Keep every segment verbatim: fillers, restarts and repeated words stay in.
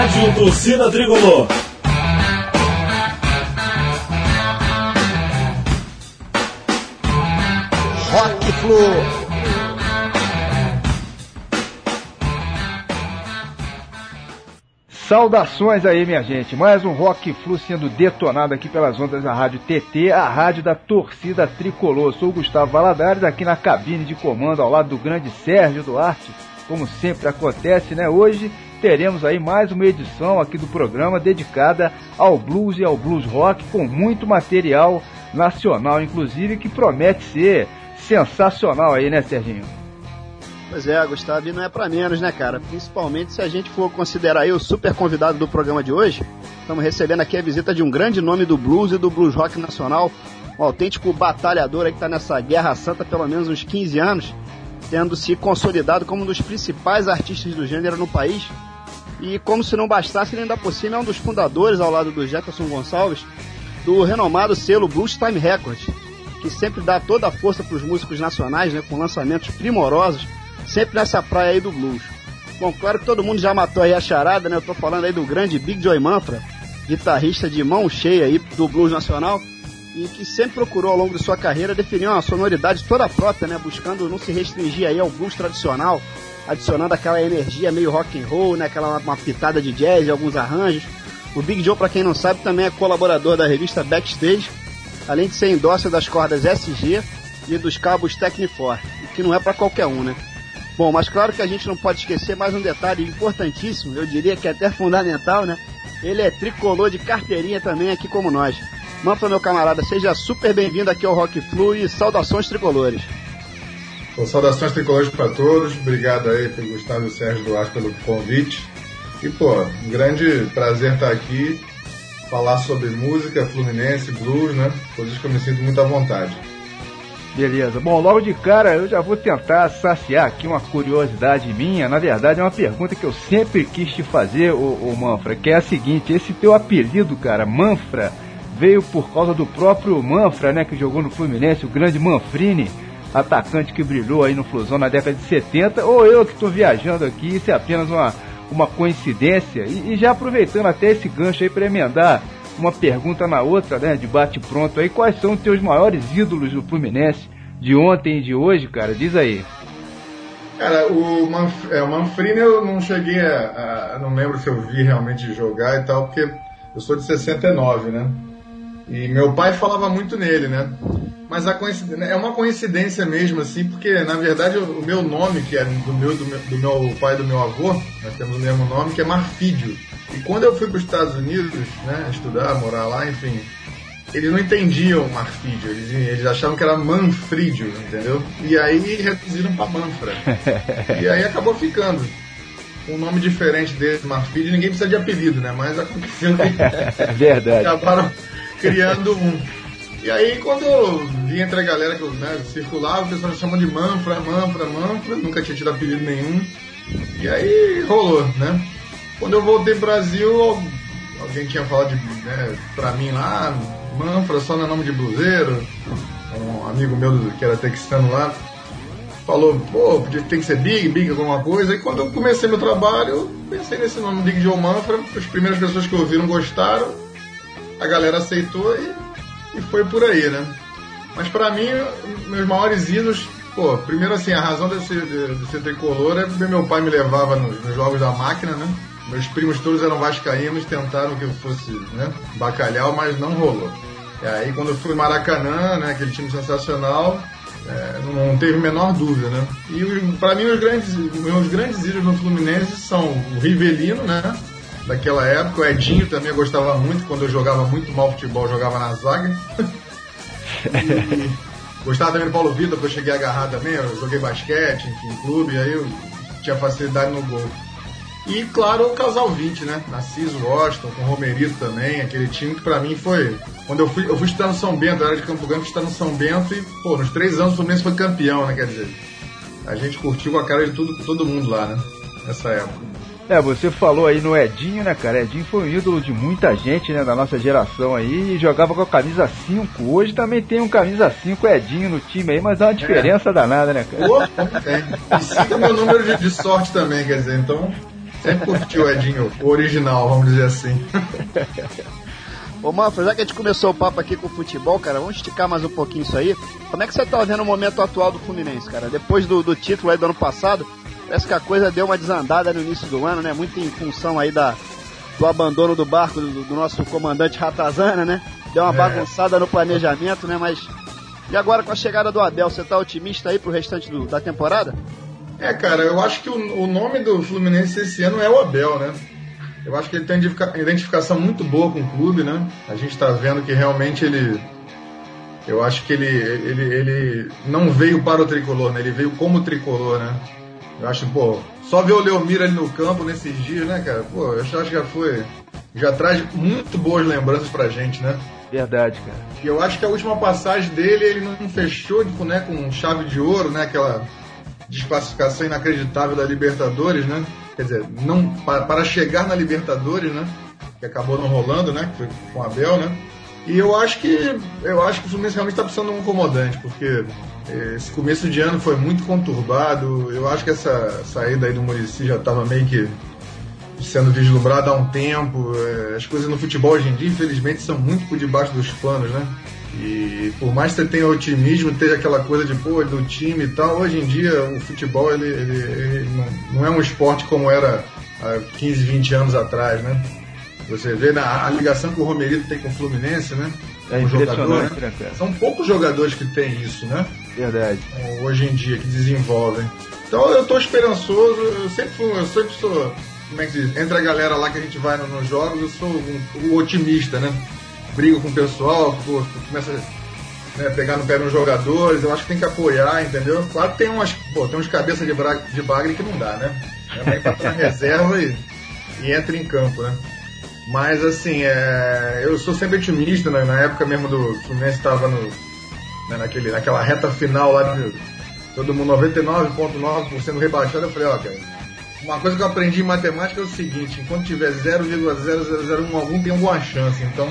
Rádio Torcida Tricolor. Rock Flu. Saudações aí, minha gente. Mais um Rock Flu sendo detonado aqui pelas ondas da Rádio T T, a rádio da Torcida Tricolor. Sou o Gustavo Valadares, aqui na cabine de comando ao lado do grande Sérgio Duarte, como sempre acontece, né? Hoje teremos aí mais uma edição aqui do programa dedicada ao blues e ao blues rock, com muito material nacional, inclusive, que promete ser sensacional aí, né, Serginho? Pois é, Gustavo, e não é pra menos, né, cara? Principalmente se a gente for considerar aí o super convidado do programa de hoje. Estamos recebendo aqui a visita de um grande nome do blues e do blues rock nacional, um autêntico batalhador aí que tá nessa guerra santa há pelo menos uns quinze anos, tendo se consolidado como um dos principais artistas do gênero no país. E como se não bastasse, ele ainda por cima é um dos fundadores, ao lado do Jefferson Gonçalves, do renomado selo Blues Time Records, que sempre dá toda a força para os músicos nacionais, né, com lançamentos primorosos, sempre nessa praia aí do blues. Bom, claro que todo mundo já matou aí a charada, né? Eu tô falando aí do grande Big Joey Manfra, guitarrista de mão cheia aí do blues nacional, e que sempre procurou ao longo de sua carreira definir uma sonoridade toda própria, né? Buscando não se restringir aí ao blues tradicional, adicionando aquela energia meio rock and roll, né? Aquela uma pitada de jazz e alguns arranjos. O Big Joe, para quem não sabe, também é colaborador da revista Backstage, além de ser endócio das cordas S G e dos cabos Technifor, o que não é para qualquer um, né? Bom, mas claro que a gente não pode esquecer mais um detalhe importantíssimo, eu diria que é até fundamental, né? Ele é tricolor de carteirinha também, aqui como nós. Manfra, meu camarada, seja super bem-vindo aqui ao Rock Flu e saudações tricolores. Bom, saudações tricolores para todos, obrigado aí pelo Gustavo e o Sérgio Duarte pelo convite. E, pô, um grande prazer estar aqui, falar sobre música, Fluminense, blues, né? Coisas que eu me sinto muito à vontade. Beleza. Bom, logo de cara eu já vou tentar saciar aqui uma curiosidade minha. Na verdade é uma pergunta que eu sempre quis te fazer, ô, ô Manfra, que é a seguinte: esse teu apelido, cara, Manfra, veio por causa do próprio Manfra, né, que jogou no Fluminense, o grande Manfrini, atacante que brilhou aí no Flusão na década de setenta, ou eu que estou viajando aqui, isso é apenas uma, uma coincidência? E, e já aproveitando até esse gancho aí para emendar uma pergunta na outra, né, de bate pronto aí, quais são os teus maiores ídolos do Fluminense de ontem e de hoje, cara? Diz aí. Cara, o, Manf, é, o Manfrini eu não cheguei a, a... não lembro se eu vi realmente jogar e tal, porque eu sou de sessenta e nove, né? E meu pai falava muito nele, né? Mas a coincidência, é uma coincidência mesmo, assim, porque na verdade o, o meu nome, que é do meu, do meu, do meu pai e do meu avô, nós temos o mesmo nome, que é Marfídio. E quando eu fui para os Estados Unidos, né, estudar, morar lá, enfim, eles não entendiam Marfídio, eles, eles achavam que era Manfrídio, entendeu? E aí reduziram para Manfra. E aí acabou ficando um nome diferente desse, Marfídio, ninguém precisa de apelido, né? Mas aconteceu que é verdade. Acabaram criando um. E aí quando eu vi entre a galera que eu, né, circulava, o pessoal chamava de Manfra, Manfra, Manfra, nunca tinha tido apelido nenhum. E aí rolou, né? Quando eu voltei pro Brasil, alguém tinha falado de, né, pra mim lá, Manfra, só no nome de bluseiro. Um amigo meu que era texano lá falou, pô, tem que ser Big, Big alguma coisa. E quando eu comecei meu trabalho, eu pensei nesse nome, Big Joe Manfra. As primeiras pessoas que ouviram gostaram, a galera aceitou e, e foi por aí, né? Mas pra mim, meus maiores ídolos, pô, primeiro assim, a razão de ser, de, de ser tricolor é porque meu pai me levava nos, nos jogos da máquina, né? Meus primos todos eram vascaínos, tentaram que eu fosse, né, bacalhau, mas não rolou. E aí quando eu fui Maracanã, né, aquele time sensacional, é, não teve a menor dúvida, né? E para mim os grandes, meus grandes ídolos no Fluminense são o Rivelino, né, daquela época, o Edinho também eu gostava muito, quando eu jogava muito mal futebol, eu jogava na zaga. E gostava também do Paulo Vitor, porque eu cheguei a agarrar também, eu joguei basquete, enfim, clube, aí eu tinha facilidade no gol. E, claro, o Casal vinte, né? Narciso, Washington, com o Romerito também, aquele time que pra mim foi... Quando eu fui, eu fui estudar no São Bento, eu era de Campo Grande, fui estudar no São Bento e, pô, nos três anos o Fluminense foi campeão, né? Quer dizer, a gente curtiu com a cara de tudo, todo mundo lá, né? Nessa época. É, você falou aí no Edinho, né, cara? Edinho foi um ídolo de muita gente, né, da nossa geração aí, e jogava com a camisa cinco. Hoje também tem um camisa cinco Edinho no time aí, mas dá uma diferença é. danada, né, cara? Pô, como tem. E cinco é meu número de, de sorte também, quer dizer, então... Sempre curti o Edinho, o original, vamos dizer assim. Ô Manfra, já que a gente começou o papo aqui com o futebol, cara, vamos esticar mais um pouquinho isso aí. Como é que você tá vendo o momento atual do Fluminense, cara? Depois do, do título aí do ano passado, parece que a coisa deu uma desandada no início do ano, né? Muito em função aí da, do abandono do barco do, do nosso comandante Ratazana, né? Deu uma é. bagunçada no planejamento, né? Mas e agora com a chegada do Abel, você tá otimista aí pro restante do, da temporada? É, cara, eu acho que o, o nome do Fluminense esse ano é o Abel, né? Eu acho que ele tem uma identificação muito boa com o clube, né? A gente tá vendo que realmente ele... Eu acho que ele, ele, ele não veio para o tricolor, né? Ele veio como tricolor, né? Eu acho, pô, só ver o Leomir ali no campo nesses dias, né, cara? Pô, eu acho que já foi... Já traz muito boas lembranças pra gente, né? Verdade, cara. E eu acho que a última passagem dele, ele não fechou tipo, né, com chave de ouro, né? Aquela desclassificação inacreditável da Libertadores, né? Quer dizer, não, para, para chegar na Libertadores, né? Que acabou não rolando, né? Que foi com o Abel, né? E eu acho que eu acho que o Fluminense realmente está precisando de um comandante, porque esse começo de ano foi muito conturbado. Eu acho que essa saída aí do Muricy já estava meio que sendo vislumbrada há um tempo. As coisas no futebol hoje em dia, infelizmente, são muito por debaixo dos panos, né? E por mais que você tenha otimismo, tenha aquela coisa de pô, do time e tal, hoje em dia o futebol ele, ele, ele não, não é um esporte como era há quinze, vinte anos atrás, né? Você vê na, a ligação que o Romerito tem com o Fluminense, né? É um jogador, né? Né? São poucos jogadores que têm isso, né? Verdade. Hoje em dia, que desenvolvem. Então eu tô esperançoso, eu sempre, fui, eu sempre sou, como é que diz? Entre a galera lá que a gente vai nos no jogos, eu sou um, um otimista, né? Brigo com o pessoal, pô, começa a né, pegar no pé nos jogadores, eu acho que tem que apoiar, entendeu? Claro que tem umas, pô, tem uns cabeças de, bra- de bagre que não dá, né? Também pra estar na reserva e, e entra em campo, né? Mas assim, é, eu sou sempre otimista, né? Na época mesmo do Fluminense estava no, né, naquele, naquela reta final lá, de todo mundo noventa e nove vírgula nove por cento rebaixado, eu falei, ó, cara, uma coisa que eu aprendi em matemática é o seguinte, enquanto tiver zero vírgula zero zero zero um algum, tem alguma chance, então...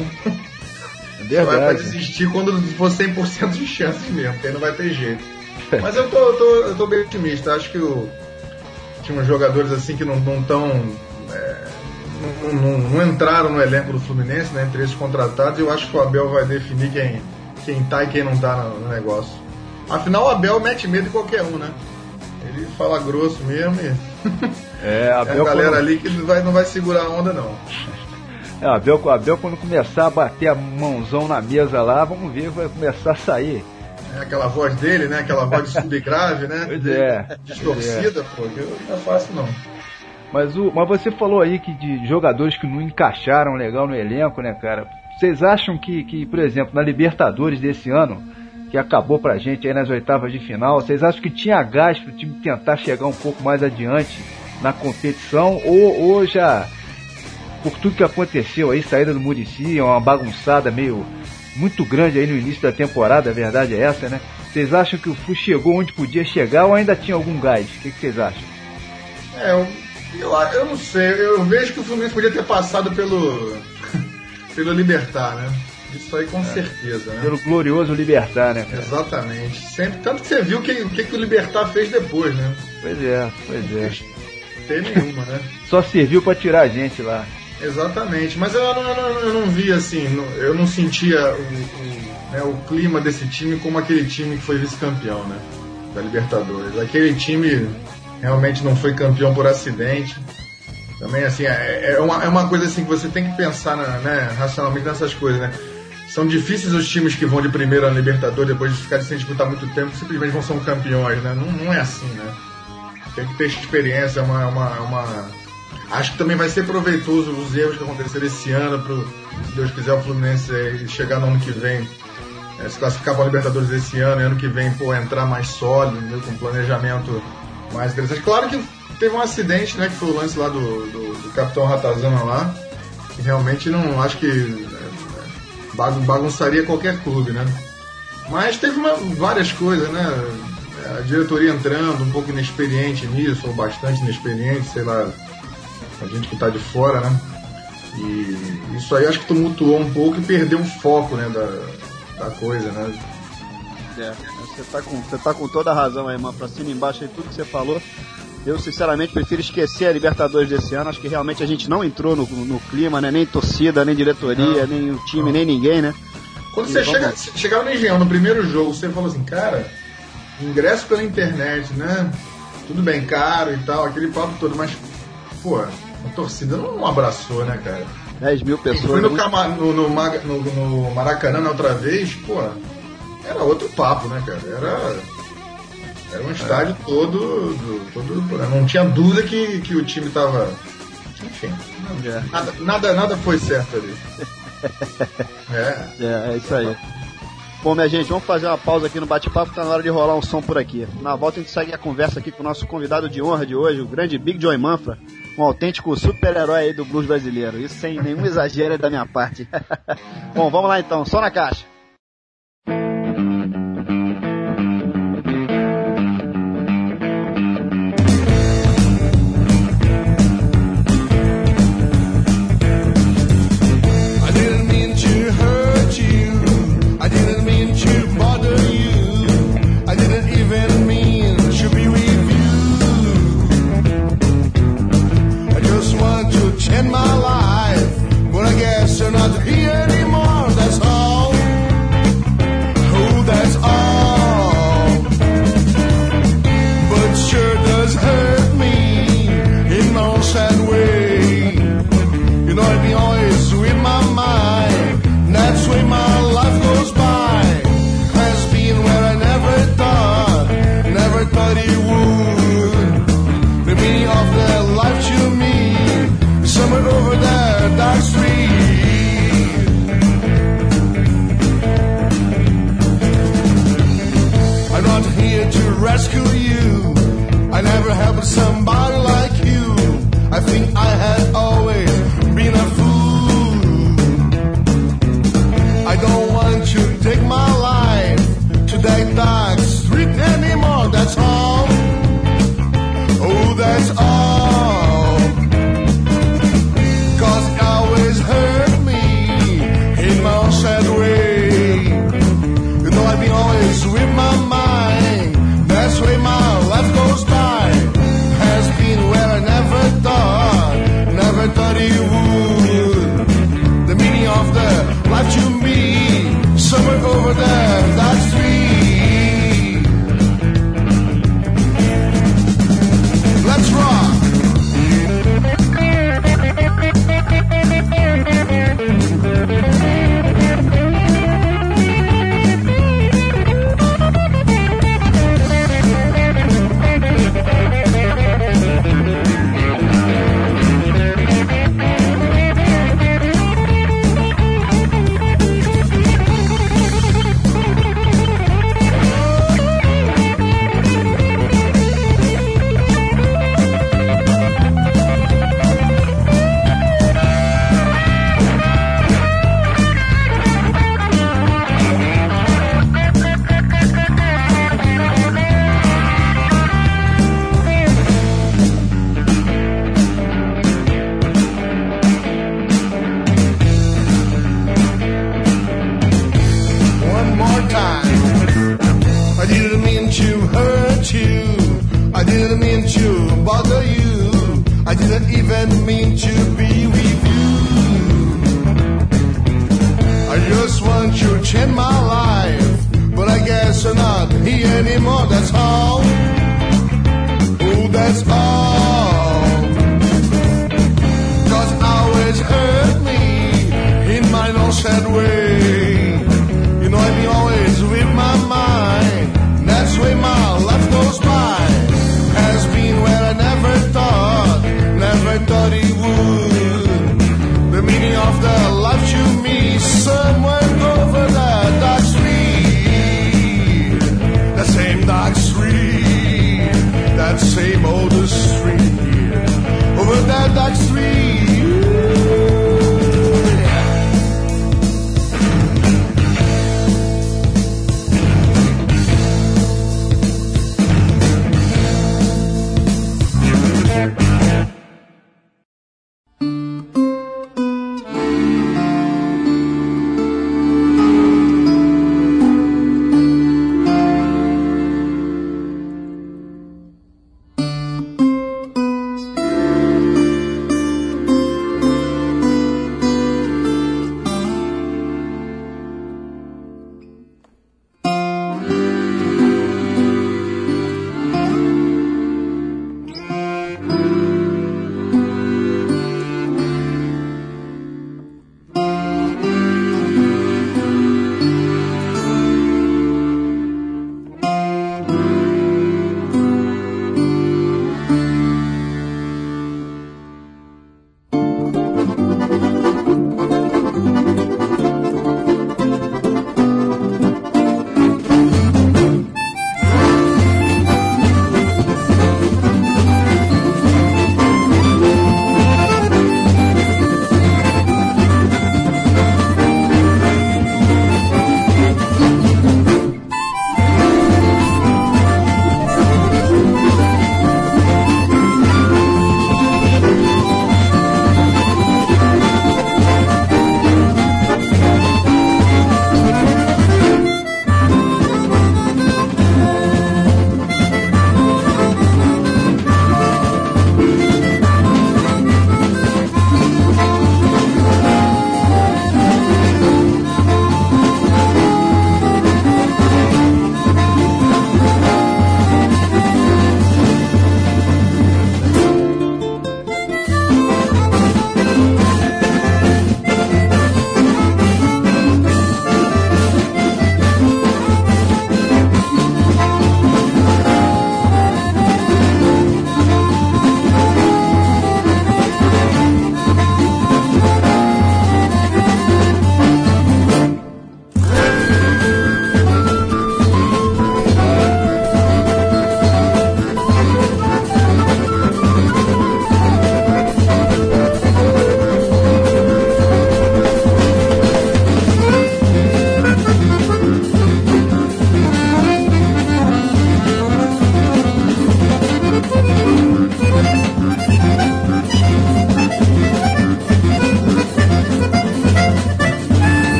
Você vai pra desistir quando for cem por cento de chances mesmo, porque aí não vai ter jeito. Mas eu tô, eu tô, eu tô bem otimista. Acho que o, tinha uns jogadores assim que não estão. É, não, não, não entraram no elenco do Fluminense, né, entre esses contratados, e eu acho que o Abel vai definir quem, quem tá e quem não tá no, no negócio. Afinal, o Abel mete medo de qualquer um, né? Ele fala grosso mesmo e. É, Abel é a galera quando... ali que não vai, não vai segurar a onda, não. É, a Abel, a Abel quando começar a bater a mãozão na mesa lá, vamos ver, vai começar a sair. É aquela voz dele, né? Aquela voz de subgrave, né? Pois é. Distorcida, pois é. Pô, não é fácil não. Mas, o, mas você falou aí que de jogadores que não encaixaram legal no elenco, né, cara? Vocês acham que, que, por exemplo, na Libertadores desse ano, que acabou pra gente aí nas oitavas de final, vocês acham que tinha gás pro time tentar chegar um pouco mais adiante na competição, ou, ou já... por tudo que aconteceu aí, saída do Muricy, uma bagunçada meio muito grande aí no início da temporada, a verdade é essa, né? Vocês acham que o Flu chegou onde podia chegar ou ainda tinha algum gás? O que, que vocês acham? É, eu, eu, eu não sei, eu vejo que o Fluminense podia ter passado pelo pelo Libertar, né? Isso aí com é, certeza, né? Pelo glorioso Libertar, né, cara? Exatamente. Sempre, tanto que você viu o que, que, que o Libertar fez depois, né? Pois é, pois é. Não teve nenhuma, né? Só serviu pra tirar a gente lá. Exatamente, mas eu não, eu não, eu não vi assim, eu não sentia o, o, né, o clima desse time como aquele time que foi vice-campeão, né, da Libertadores. Aquele time realmente não foi campeão por acidente. Também assim, é, é, uma, é uma coisa assim que você tem que pensar na, né, racionalmente nessas coisas, né. São difíceis os times que vão de primeira na Libertadores, depois de ficarem sem disputar muito tempo, simplesmente vão ser campeões, né. Não, não é assim, né. Tem que ter experiência, uma... uma, uma... Acho que também vai ser proveitoso os erros que aconteceram esse ano para, se Deus quiser, o Fluminense chegar no ano que vem, é, se classificar para a Libertadores esse ano, e ano que vem, pô, entrar mais sólido, né, com um planejamento mais interessante. Claro que teve um acidente, né, que foi o lance lá do, do, do Capitão Ratazana lá, que realmente não, acho que é, bagunçaria qualquer clube, né. Mas teve uma, várias coisas, né, a diretoria entrando um pouco inexperiente nisso, ou bastante inexperiente, sei lá, a gente que está de fora, né? E isso aí acho que tumultuou um pouco e perdeu o foco, né, da, da coisa, né? É, você tá com, você tá com toda a razão aí, mano, pra cima e embaixo aí, tudo que você falou. Eu, sinceramente, prefiro esquecer a Libertadores desse ano. Acho que realmente a gente não entrou no, no clima, né? Nem torcida, nem diretoria, não, nem o time, não. nem ninguém, né? Quando e você chega, chegava no Engenhão, no primeiro jogo, você falou assim, cara, ingresso pela internet, né? Tudo bem, caro e tal, aquele papo todo, mas, pô, a torcida não abraçou, né, cara? dez mil pessoas. Fui no, Cama, no, no, no, no Maracanã na outra vez, pô, era outro papo, né, cara? Era... Era um estádio é. todo, todo. Não tinha dúvida que, que o time tava. Enfim. É. Nada, nada, nada foi certo ali. É. É, é isso aí. Bom, minha gente, vamos fazer uma pausa aqui no bate-papo, tá na hora de rolar um som por aqui. Na volta a gente segue a conversa aqui com o nosso convidado de honra de hoje, o grande Big Joey Manfra, um autêntico super-herói aí do blues brasileiro. Isso sem nenhum exagero da minha parte. Bom, vamos lá então, só na caixa. In my life, but I guess you're not here anymore, that's all. Oh, that's all. But sure does hurt me in my own sad way. You know I'd be always with my mind, and that's the way my life goes by. Has been where I never thought, never thought it would. The meaning of that life to me, somewhere over there, dark street. I'm not here to rescue you. I never helped somebody like you. I think I had always been a fool. I don't want to take my life to that dark street anymore, that's all. Oh, that's all. Cause it always hurt me in my own sad way. You know I've been always with my mind, that's the way my life goes by. Has been where I never thought, never thought it would. The meaning of the life to me, somewhere over there, that street. Let's rock.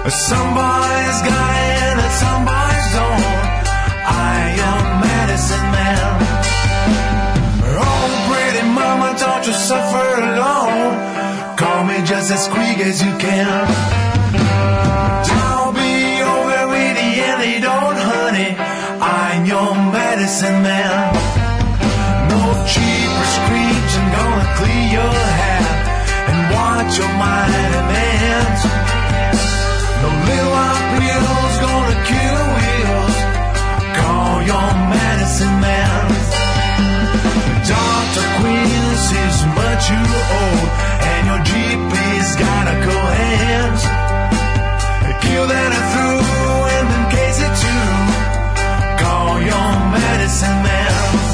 Some boys got it and some boys don't. I am medicine man. Oh, pretty mama, don't you suffer alone. Call me just as quick as you can. Don't be over with the end, don't, honey. I'm your medicine man. No cheap prescription gonna clear your head and watch your mind demands. No little white pills gonna cure wheels. Call your medicine man. Doctor Queen sees much you owe, and your G P's gotta go hands. Kill that through and then case it too. Call your medicine man.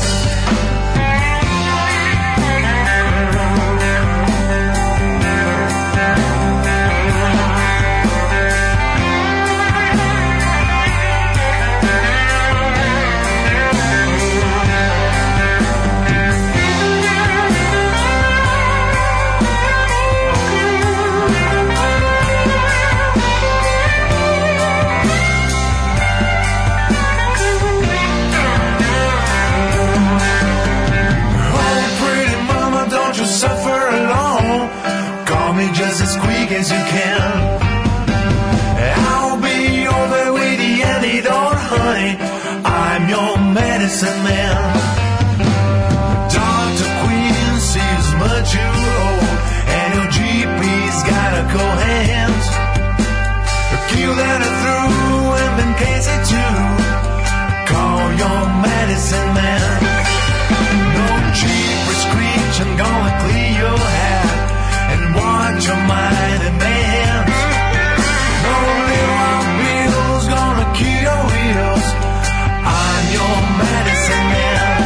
Suffer alone. Call me just as quick as you can. I'll be over with the antidote, honey. I'm your medicine man. Doctor Queen sees much you owe, and your G P's gotta go hands. Kill that through and then case it too. Call your medicine man. No cheap prescription gonna clear your head and watch your mind advance. No little bills gonna cure your wheels. I'm your medicine man.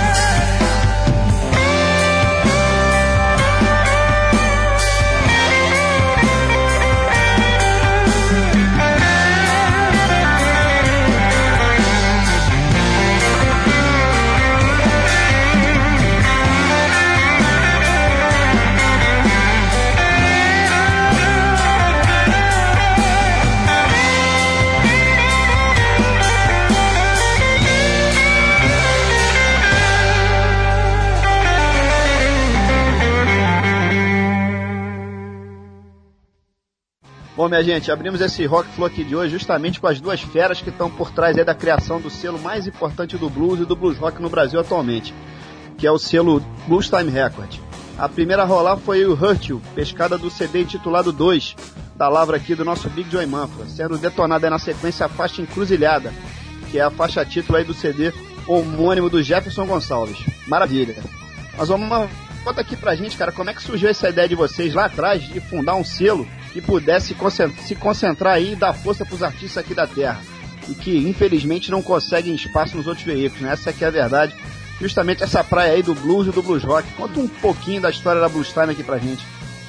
Bom, minha gente, abrimos esse Rock Flow aqui de hoje justamente com as duas feras que estão por trás aí da criação do selo mais importante do blues e do blues rock no Brasil atualmente, que é o selo Blues Time Records. A primeira a rolar foi o Hurt You, pescada do C D intitulado dois, da lavra aqui do nosso Big Joey Manfra, sendo detonada aí na sequência a faixa Encruzilhada, que é a faixa título aí do C D homônimo do Jefferson Gonçalves. Maravilha. Mas vamos, conta aqui pra gente, cara, como é que surgiu essa ideia de vocês lá atrás de fundar um selo que pudesse se concentrar aí e dar força pros artistas aqui da terra, e que infelizmente não conseguem espaço nos outros veículos, né? Essa aqui é a verdade, justamente essa praia aí do blues e do blues rock. Conta um pouquinho da história da Blues Time aqui pra gente.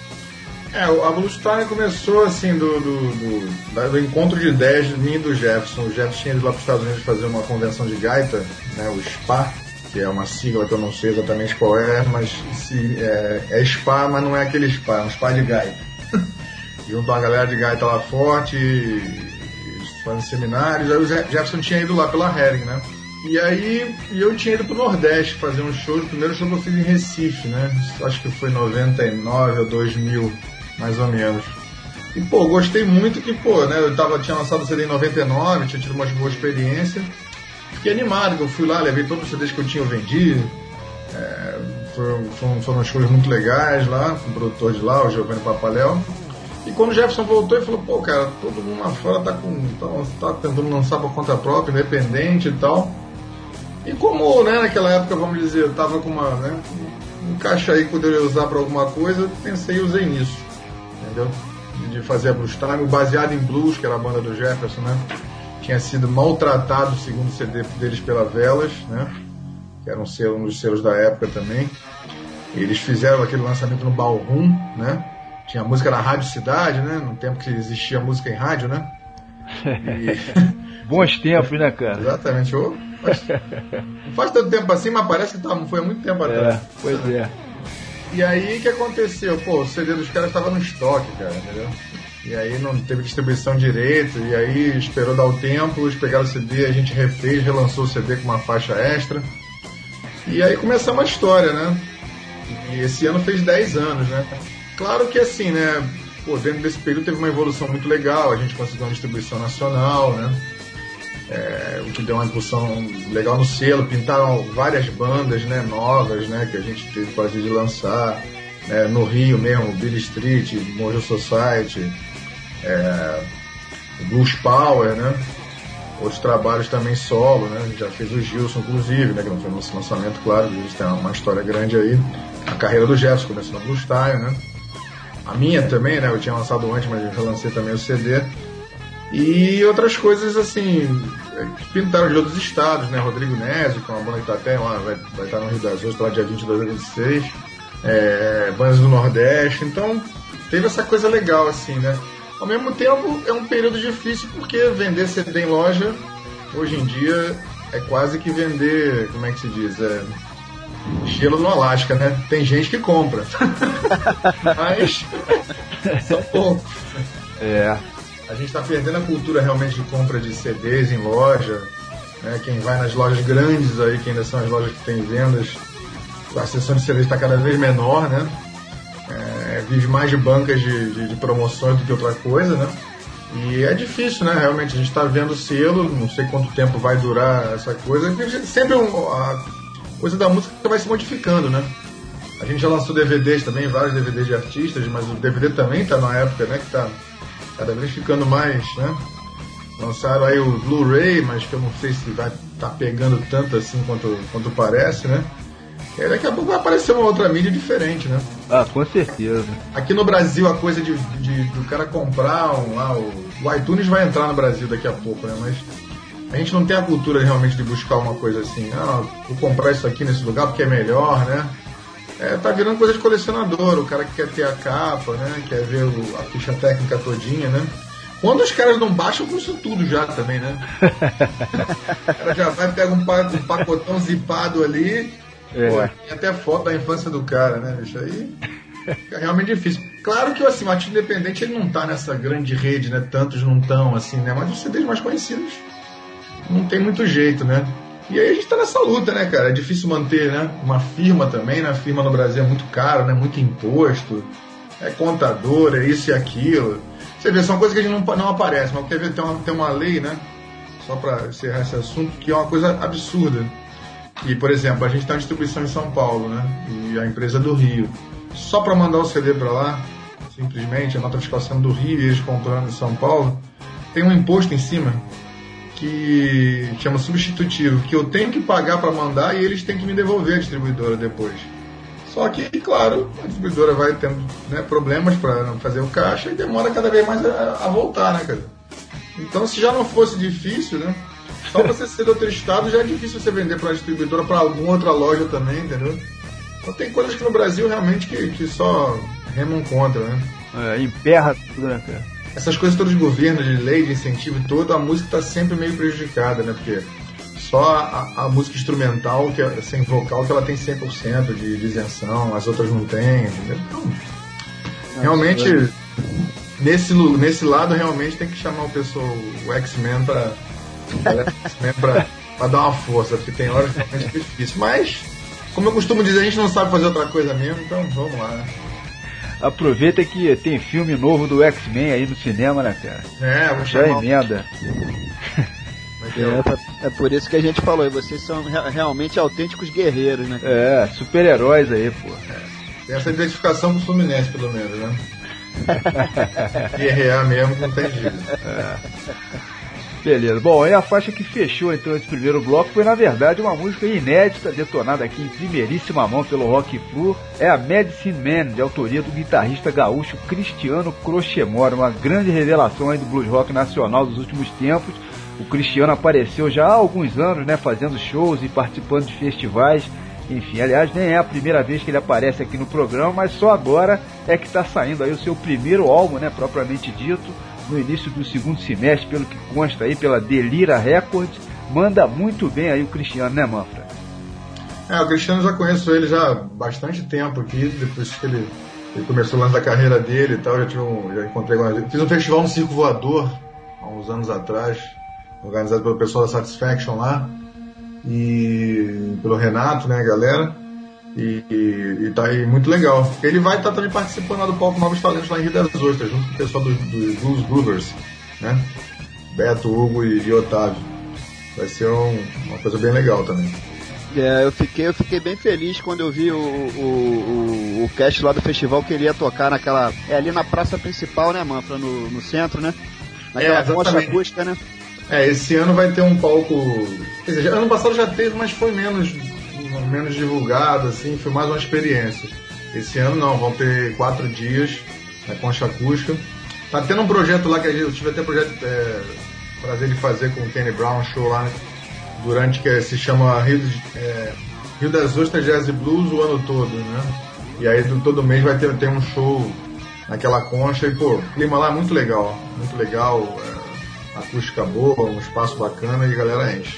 É, a Blues Time começou assim do, do, do, do encontro de ideias de mim e do Jefferson. O Jefferson tinha ido lá para os Estados Unidos fazer uma convenção de gaita, né, o S P A, que é uma sigla que eu não sei exatamente qual é, mas se, é, é S P A, mas não é aquele S P A, é um S P A de gaita. Juntou uma galera de gaita lá forte, fazendo seminários. Aí o Jefferson tinha ido lá pela Hering, né? E aí e eu tinha ido pro Nordeste fazer um show. O primeiro show que eu fiz em Recife, né? Acho que foi em noventa e nove ou dois mil, mais ou menos. E, pô, gostei muito que, pô, né? Eu tava, tinha lançado o C D em noventa e nove, tinha tido uma boa experiência. Fiquei animado, que eu fui lá, levei todos os C Ds que eu tinha vendido. É, foram, foram, foram shows muito legais lá, com o produtor de lá, o Giovanni Papaléu. E quando o Jefferson voltou, ele falou, pô, cara, todo mundo lá fora tá, com, tá, tá tentando lançar por conta própria, independente e tal. E como, né, naquela época, vamos dizer, eu tava com uma, né, um caixa aí que poderia usar pra alguma coisa, pensei e usei nisso, entendeu? De fazer a Blues Time, baseado em blues, que era a banda do Jefferson, né? Tinha sido maltratado, segundo o C D deles, pela Velas, né? Que era um, selo, um dos selos da época também. Eles fizeram aquele lançamento no Ballroom, né? Tinha música na Rádio Cidade, né? No tempo que existia música em rádio, né? E... Bons tempos, né, cara? Exatamente. Oh, mas... Não faz tanto tempo assim, mas parece que tá, foi há muito tempo atrás. É, pois é. E aí, o que aconteceu? Pô, o C D dos caras estava no estoque, cara, entendeu? E aí não teve distribuição direito, e aí esperou dar o tempo, eles pegaram o C D, a gente refez, relançou o C D com uma faixa extra. E aí começamos a história, né? E esse ano fez dez anos, né? Claro que assim, né? Pô, dentro desse período teve uma evolução muito legal, a gente conseguiu uma distribuição nacional, né? É, o que deu uma impulsão legal no selo, pintaram várias bandas, né, novas, né, que a gente teve o prazer de lançar, né, no Rio mesmo, Billy Street, Mojo Society, é, Blues Power, né, outros trabalhos também solo, né, a gente já fez o Gilson, inclusive, né, que não foi nosso lançamento, claro, o Gilson tem uma história grande aí, a carreira do Jefferson começou no Blues Style, né, a minha também, né, eu tinha lançado antes, mas eu relancei também o C D. E outras coisas assim, que pintaram de outros estados, né? Rodrigo Nézio, que é uma banda que tá até lá, vai, vai estar no Rio das Ostras, lá dia vinte e dois a vinte e seis, é, bandas do Nordeste, então teve essa coisa legal, assim, né? Ao mesmo tempo, é um período difícil, porque vender C D em loja, hoje em dia, é quase que vender, como é que se diz? É, gelo no Alasca, né? Tem gente que compra, mas são poucos. É. A gente está perdendo a cultura realmente de compra de C Ds em loja, né? Quem vai nas lojas grandes aí, que ainda são as lojas que têm vendas, a seção de C Ds está cada vez menor, né? É, vive mais de bancas de, de, de promoções do que outra coisa, né? E é difícil, né? Realmente, a gente está vendo selo, não sei quanto tempo vai durar essa coisa, sempre um, a coisa da música vai se modificando, né? A gente já lançou D V Ds também, vários D V Ds de artistas, mas o D V D também está na época, né, que está cada vez ficando mais, né? Lançaram aí o Blu-ray, mas que eu não sei se vai estar tá pegando tanto assim quanto, quanto parece, né? E aí daqui a pouco vai aparecer uma outra mídia diferente, né? Ah, com certeza. Aqui no Brasil a coisa de, de do cara comprar um, ah, o, o iTunes vai entrar no Brasil daqui a pouco, né? Mas a gente não tem a cultura realmente de buscar uma coisa assim, ah, vou comprar isso aqui nesse lugar porque é melhor, né? É, tá virando coisa de colecionador, o cara que quer ter a capa, né? Quer ver o, a ficha técnica todinha, né? Quando os caras não baixam, custa tudo já também, né? O cara já vai, pega um, um pacotão zipado ali, é. Pô, tem até foto da infância do cara, né? Isso aí é realmente difícil. Claro que assim, o artista independente ele não tá nessa grande rede, né? Tantos não estão, assim, né? Mas os C Ds mais conhecidos não tem muito jeito, né? E aí a gente tá nessa luta, né, cara? É difícil manter, né, uma firma também, né? A firma no Brasil é muito caro, né? Muito imposto, é contador, é isso e aquilo. Você vê, são coisas que a gente não, não aparece, mas tem, tem, uma, tem uma lei, né? Só para encerrar esse assunto, que é uma coisa absurda. E, por exemplo, a gente tá em distribuição em São Paulo, né? E a empresa é do Rio. Só para mandar o C D para lá, simplesmente, a nota fiscal sendo do Rio e eles comprando em São Paulo, tem um imposto em cima que chama substitutivo, que eu tenho que pagar para mandar e eles têm que me devolver a distribuidora depois. Só que, claro, a distribuidora vai tendo, né, problemas para fazer o caixa e demora cada vez mais a, a voltar, né, cara? Então, se já não fosse difícil, né, só você ser de outro estado já é difícil você vender para a distribuidora, para alguma outra loja também, entendeu? Então tem coisas que no Brasil realmente que, que só remam contra, né? É, emperra tudo, né, cara? Essas coisas todas de governo, de lei, de incentivo e todo, a música está sempre meio prejudicada, né? Porque só a, a música instrumental, que é, sem vocal, que ela tem cem por cento de, de isenção, as outras não têm, entendeu? Então, realmente, nesse, nesse lado, realmente tem que chamar o pessoal, o X-Men para para dar uma força, porque tem horas que realmente é difícil. Mas, como eu costumo dizer, a gente não sabe fazer outra coisa mesmo, então vamos lá, né? Aproveita que tem filme novo do X-Men aí no cinema, né, cara? É, vou já chamar. emenda. É, é por isso que a gente falou, e vocês são re- realmente autênticos guerreiros, né? É, super-heróis aí, pô. É, tem essa identificação com o Fluminense, pelo menos, né? Guerrear mesmo não tem jeito. É. Beleza, bom, aí a faixa que fechou então esse primeiro bloco foi na verdade uma música inédita, detonada aqui em primeiríssima mão pelo Rock Flu, é a Medicine Man, de autoria do guitarrista gaúcho Cristiano Crochemore, uma grande revelação aí do blues rock nacional dos últimos tempos. O Cristiano apareceu já há alguns anos, né, fazendo shows e participando de festivais, enfim, aliás, nem é a primeira vez que ele aparece aqui no programa, mas só agora é que está saindo aí o seu primeiro álbum, né, propriamente dito, no início do segundo semestre, pelo que consta aí pela Delira Records. Manda muito bem aí o Cristiano, né, Manfra? É, o Cristiano já conheço ele já há bastante tempo aqui, depois que ele Ele começou o lance da carreira dele e tal, já, tive um, já encontrei algumas... Fiz um festival no Circo Voador, há uns anos atrás, organizado pelo pessoal da Satisfaction lá, e pelo Renato, né, galera, e, e, e tá aí muito legal. Ele vai estar tá também participando lá do palco Novos Talentos lá em Rio das Ostras, junto com o pessoal dos do Blues Groovers, né, Beto, Hugo e, e Otávio. Vai ser um, uma coisa bem legal também. É, eu fiquei, eu fiquei bem feliz quando eu vi o, o, o, o cast lá do festival que ele ia tocar naquela... É ali na praça principal, né, Manfra? No, no centro, né? Naquela é, concha acústica, né? É, esse ano vai ter um palco... Quer dizer, ano passado já teve, mas foi menos, menos divulgado, assim, foi mais uma experiência. Esse ano não, vão ter quatro dias na concha acústica. Tá tendo um projeto lá que eu tive até projeto, é, prazer de fazer com o Kenny Brown, show lá, né? Durante que se chama Rio, é, Rio das Ostras Jazz e Blues o ano todo, né? E aí todo mês vai ter, ter um show naquela concha e, pô, o clima lá é muito legal, muito legal, é, acústica boa, um espaço bacana e a galera enche.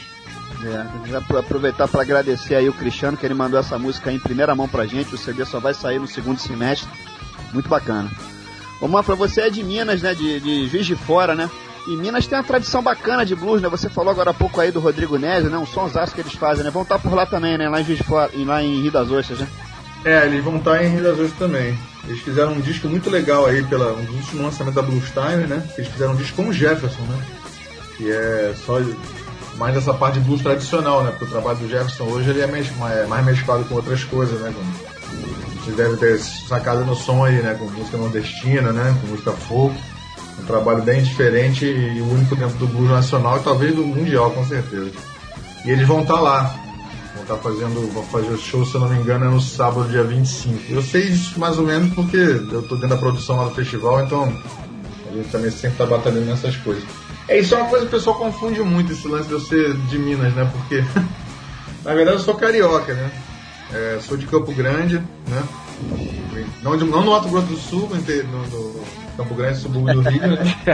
É, vou aproveitar para agradecer aí o Cristiano, que ele mandou essa música em primeira mão pra gente, o C D só vai sair no segundo semestre, muito bacana. Ô Manfra, você é de Minas, né, de, de Juiz de Fora, né? E Minas tem uma tradição bacana de blues, né? Você falou agora há pouco aí do Rodrigo Nézio, né? Um sonsaço que eles fazem, né? Vão estar por lá também, né? Lá em Juiz de Fora, lá em Rio das Ostras, né? É, eles vão estar em Rio das Ostras também. Eles fizeram um disco muito legal aí, pela, um dos últimos lançamentos da Blues Time, né? Eles fizeram um disco com o Jefferson, né? Que é só mais essa parte de blues tradicional, né? Porque o trabalho do Jefferson hoje ele é mais, mais mesclado com outras coisas, né? Com, vocês devem ter sacado no som aí, né? Com música nordestina, né? Com música folk. Um trabalho bem diferente e único dentro do blues nacional e talvez do mundial, com certeza. E eles vão estar lá. Vão estar fazendo, vão fazer o show, se eu não me engano, é no sábado, dia vinte e cinco. Eu sei isso mais ou menos porque eu estou dentro da produção lá do festival, então a gente também sempre está batalhando nessas coisas. É, isso é uma coisa que o pessoal confunde muito, esse lance de eu ser de Minas, né? Porque, na verdade, eu sou carioca, né? É, sou de Campo Grande, né? Não, de, não no Mato Grosso do Sul, no, no Campo Grande, subúrbio do Rio,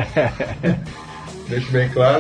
né? Deixo bem claro.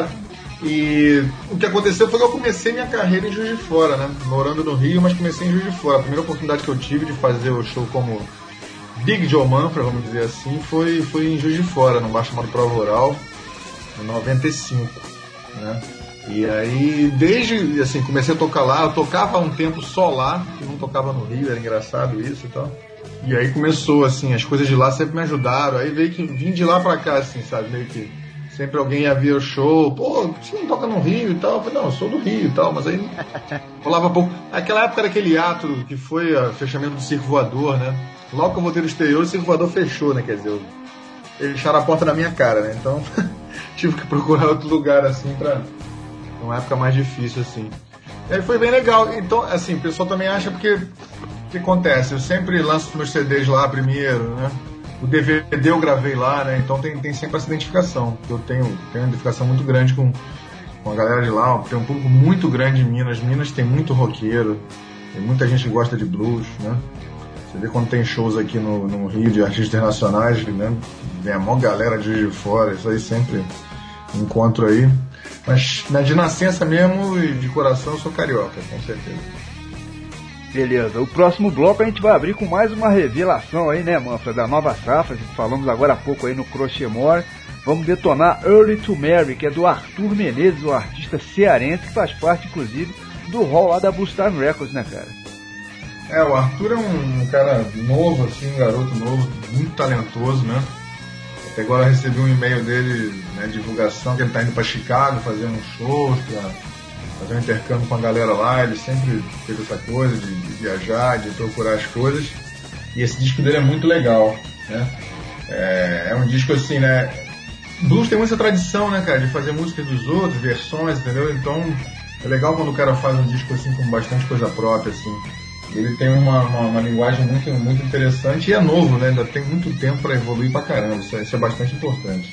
E o que aconteceu foi que eu comecei minha carreira em Juiz de Fora, né? Morando no Rio, mas comecei em Juiz de Fora. A primeira oportunidade que eu tive de fazer o show como Big Joe Manfra, vamos dizer assim, foi, foi em Juiz de Fora, num bar chamado Prova Oral, em noventa e cinco, né? E aí, desde, assim, comecei a tocar lá, eu tocava há um tempo só lá, eu não tocava no Rio, era engraçado isso e tal. E aí começou, assim, as coisas de lá sempre me ajudaram, aí veio que vim de lá pra cá, assim, sabe, meio que sempre alguém ia ver o show, pô, você não toca no Rio e tal, eu falei, não, eu sou do Rio e tal, mas aí rolava pouco. Aquela época era aquele ato que foi o fechamento do Circo Voador, né, logo que eu voltei no exterior, o Circo Voador fechou, né, quer dizer, eles fecharam a porta na minha cara, né, então tive que procurar outro lugar, assim, pra uma época mais difícil, assim. E aí foi bem legal, então, assim, o pessoal também acha porque, o que acontece, eu sempre lanço meus C Ds lá primeiro, né, o D V D eu gravei lá, né, então tem, tem sempre essa identificação, eu tenho, tenho uma identificação muito grande com, com a galera de lá, tem um público muito grande em Minas, Minas tem muito roqueiro, tem muita gente que gosta de blues, né, você vê quando tem shows aqui no, no Rio de artistas internacionais, né, vem a maior galera de Juiz de Fora, isso aí sempre encontro aí. Mas né, de nascença mesmo e de coração eu sou carioca, com certeza. Beleza, o próximo bloco a gente vai abrir com mais uma revelação aí, né, Manfra, da nova safra. Falamos agora há pouco aí no Crochemore. Vamos detonar Early to Marry, que é do Arthur Menezes, o artista cearense, que faz parte, inclusive, do hall lá da Blues Time Records, né, cara? É, o Arthur é um, um cara novo, assim, um garoto novo, muito talentoso, né? Até agora eu recebi um e-mail dele, né, divulgação, que ele tá indo para Chicago fazer um show, para fazer um intercâmbio com a galera lá. Ele sempre fez essa coisa de, de viajar, de procurar as coisas. E esse disco dele é muito legal, né? É, é um disco assim, né? Blues tem muita tradição, né, cara, de fazer músicas dos outros, versões, entendeu? Então é legal quando o cara faz um disco assim com bastante coisa própria, assim. Ele tem uma, uma, uma linguagem muito, muito interessante e é novo, né? Ainda tem muito tempo para evoluir pra caramba. Isso é, isso é bastante importante.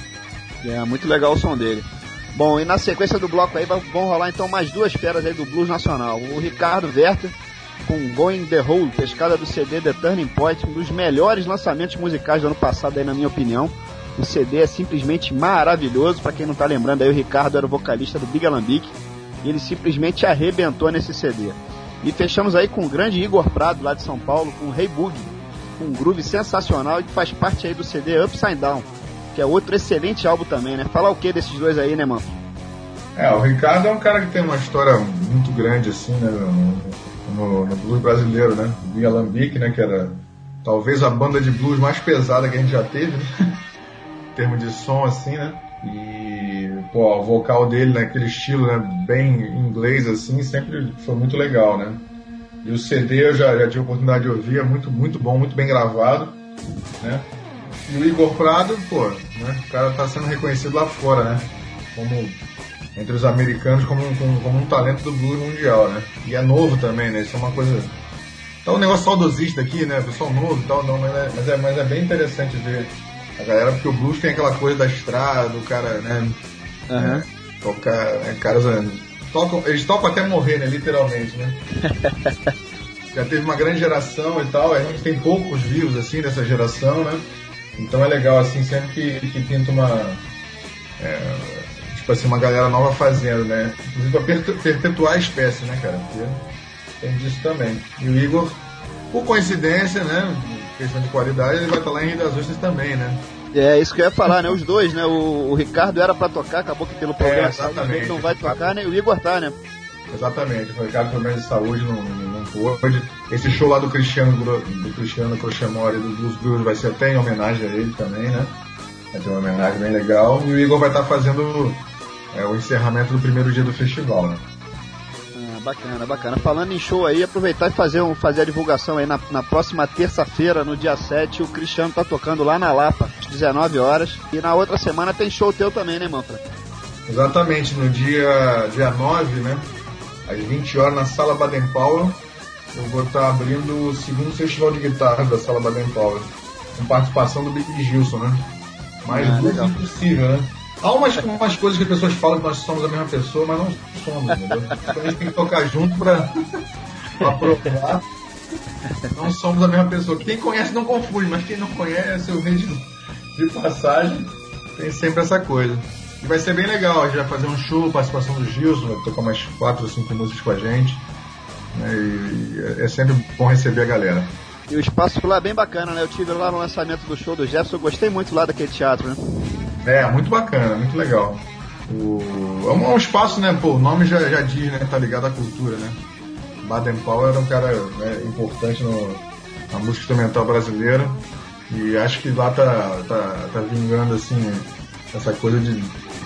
É, muito legal o som dele. Bom, e na sequência do bloco aí vão rolar então mais duas feras aí do blues nacional. O Ricardo Werther com Going the Hole, pescada do C D The Turning Point, um dos melhores lançamentos musicais do ano passado aí, na minha opinião. O C D é simplesmente maravilhoso. Pra quem não tá lembrando aí, o Ricardo era o vocalista do Big Alambique e ele simplesmente arrebentou nesse C D. E fechamos aí com o grande Igor Prado, lá de São Paulo, com Hey Boogie, um groove sensacional e que faz parte aí do C D Upside Down, que é outro excelente álbum também, né? Falar o que desses dois aí, né, mano? É, o Ricardo é um cara que tem uma história muito grande, assim, né, no, no, no blues brasileiro, né? O Alambique, né, que era talvez a banda de blues mais pesada que a gente já teve, né? Em termos de som, assim, né? E, pô, o vocal dele, naquele estilo, né, bem inglês, assim, sempre foi muito legal, né? E o C D eu já, já tive a oportunidade de ouvir, é muito, muito bom, muito bem gravado, né? E o Igor Prado, pô, né, o cara tá sendo reconhecido lá fora, né? Como, entre os americanos, como, como, como um talento do blues mundial, né? E é novo também, né? Isso é uma coisa... Tá um negócio saudosista aqui, né? Pessoal novo e tal, não, mas, é, mas, é, mas é bem interessante ver a galera, porque o blues tem aquela coisa da estrada, do cara, né? Uhum. né tocar, né, caras, tocam, eles tocam até morrer, né? Literalmente, né? Já teve uma grande geração e tal, a gente tem poucos vivos, assim, dessa geração, né? Então é legal, assim, sempre que, que pinta uma... É, tipo assim, uma galera nova fazendo, né? Inclusive pra perpetuar a espécie, né, cara? Porque tem disso também. E o Igor, por coincidência, né? Questão de qualidade, ele vai estar lá em Rio das Ostras também, né? É, isso que eu ia falar, né? Os dois, né? O, o Ricardo era pra tocar, acabou que pelo problema é, exatamente. ele não vai tocar, né? E o Igor tá, né? Exatamente, o Ricardo, por menos de saúde, não, não, não pôde. Esse show lá do Cristiano, do Cristiano Crochamore do Blues Blues vai ser até em homenagem a ele também, né? Vai ter uma homenagem bem legal. E o Igor vai estar fazendo é, o encerramento do primeiro dia do festival, né? Ah, bacana, bacana. Falando em show aí, aproveitar e fazer, um, fazer a divulgação aí na, na próxima terça-feira, no dia sete, o Cristiano tá tocando lá na Lapa, às dezenove horas. E na outra semana tem show teu também, né, Manfra? Exatamente, no dia, dia nove, né? Às vinte horas, na Sala Baden-Powell, eu vou estar abrindo o segundo festival de guitarra da Sala Baden-Powell, com participação do Big Gilson, né? Mais ah, blues impossível, né? Há umas, umas coisas que as pessoas falam que nós somos a mesma pessoa, mas não somos, entendeu? Então a gente tem que tocar junto pra, pra provar. Não somos a mesma pessoa. Quem conhece não confunde, mas quem não conhece, eu vejo de, de passagem, tem sempre essa coisa. E vai ser bem legal, a gente vai fazer um show, participação do Gilson, vai tocar umas quatro ou cinco músicas com a gente, né, e é sempre bom receber a galera. E o espaço lá é bem bacana, né? Eu tive lá no lançamento do show do Jefferson, eu gostei muito lá daquele teatro, né? É, muito bacana, muito legal. O... É um, um espaço, né, pô, o nome já, já diz, né, tá ligado à cultura, né? Baden-Powell era um cara, né, importante no, na música instrumental brasileira, e acho que lá tá, tá, tá vingando, assim, essa coisa de...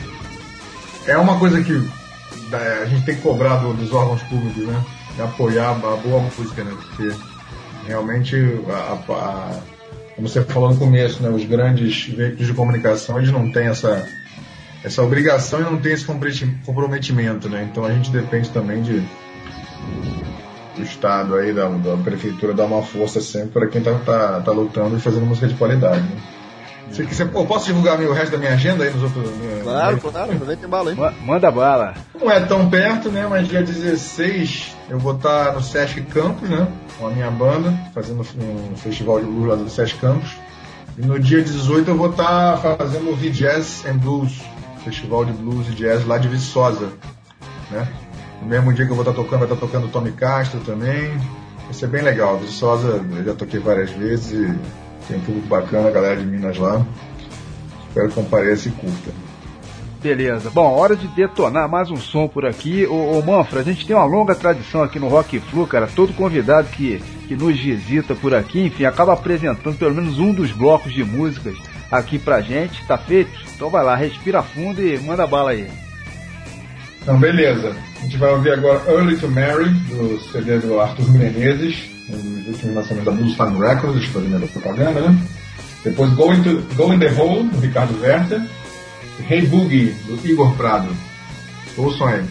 É uma coisa que a gente tem que cobrar do, dos órgãos públicos, né? De apoiar a boa música, né? Porque realmente, a, a, como você falou no começo, né? Os grandes veículos de comunicação, eles não têm essa, essa obrigação e não têm esse comprometimento, né? Então a gente depende também de, do Estado aí, da, da Prefeitura, dar uma força sempre para quem tá, tá, tá lutando e fazendo música de qualidade, né? Você, você, pô, posso divulgar o resto da minha agenda aí nos outros... Claro, né? claro, aproveita e bala aí. Manda bala. Não é tão perto, né? Mas dia dezesseis eu vou estar no Sesc Campos, né? Com a minha banda, fazendo um festival de blues lá do Sesc Campos. E no dia dezoito eu vou estar fazendo o V-Jazz and Blues, festival de blues e jazz lá de Viçosa, né? No mesmo dia que eu vou estar tocando, vai estar tocando o Tommy Castro também. Vai ser bem legal. Viçosa eu já toquei várias vezes e tem um público bacana, a galera de Minas lá. Espero que compareça e curta. Beleza. Bom, hora de detonar mais um som por aqui. Ô, ô Manfra, a gente tem uma longa tradição aqui no Rock Flu, cara. Todo convidado que, que nos visita por aqui, enfim, acaba apresentando pelo menos um dos blocos de músicas aqui pra gente. Tá feito? Então vai lá, respira fundo e manda bala aí. Então, beleza. A gente vai ouvir agora Early to Marry, do C D do Arthur Menezes, um dos últimos lançamentos da Blues Fan Records, deixa eu fazer minha propaganda, né? Depois Going, to, Go in the Hole, do Ricardo Werther, e Hey Boogie, do Igor Prado. Ouçam aí.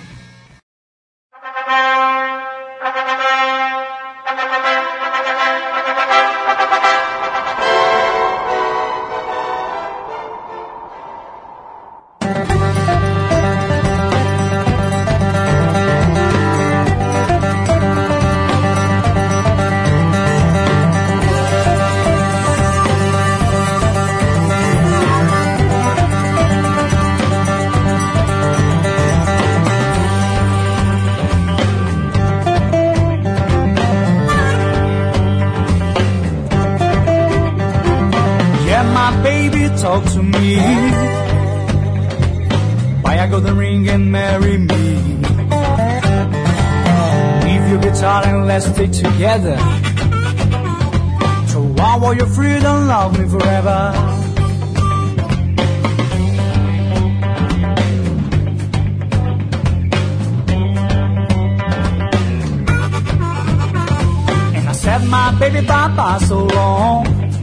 Thank my baby talk to me. Buy a golden ring and marry me. Leave your guitar and let's stay together. So I want your freedom, love me forever. And I said my baby bye-bye so long.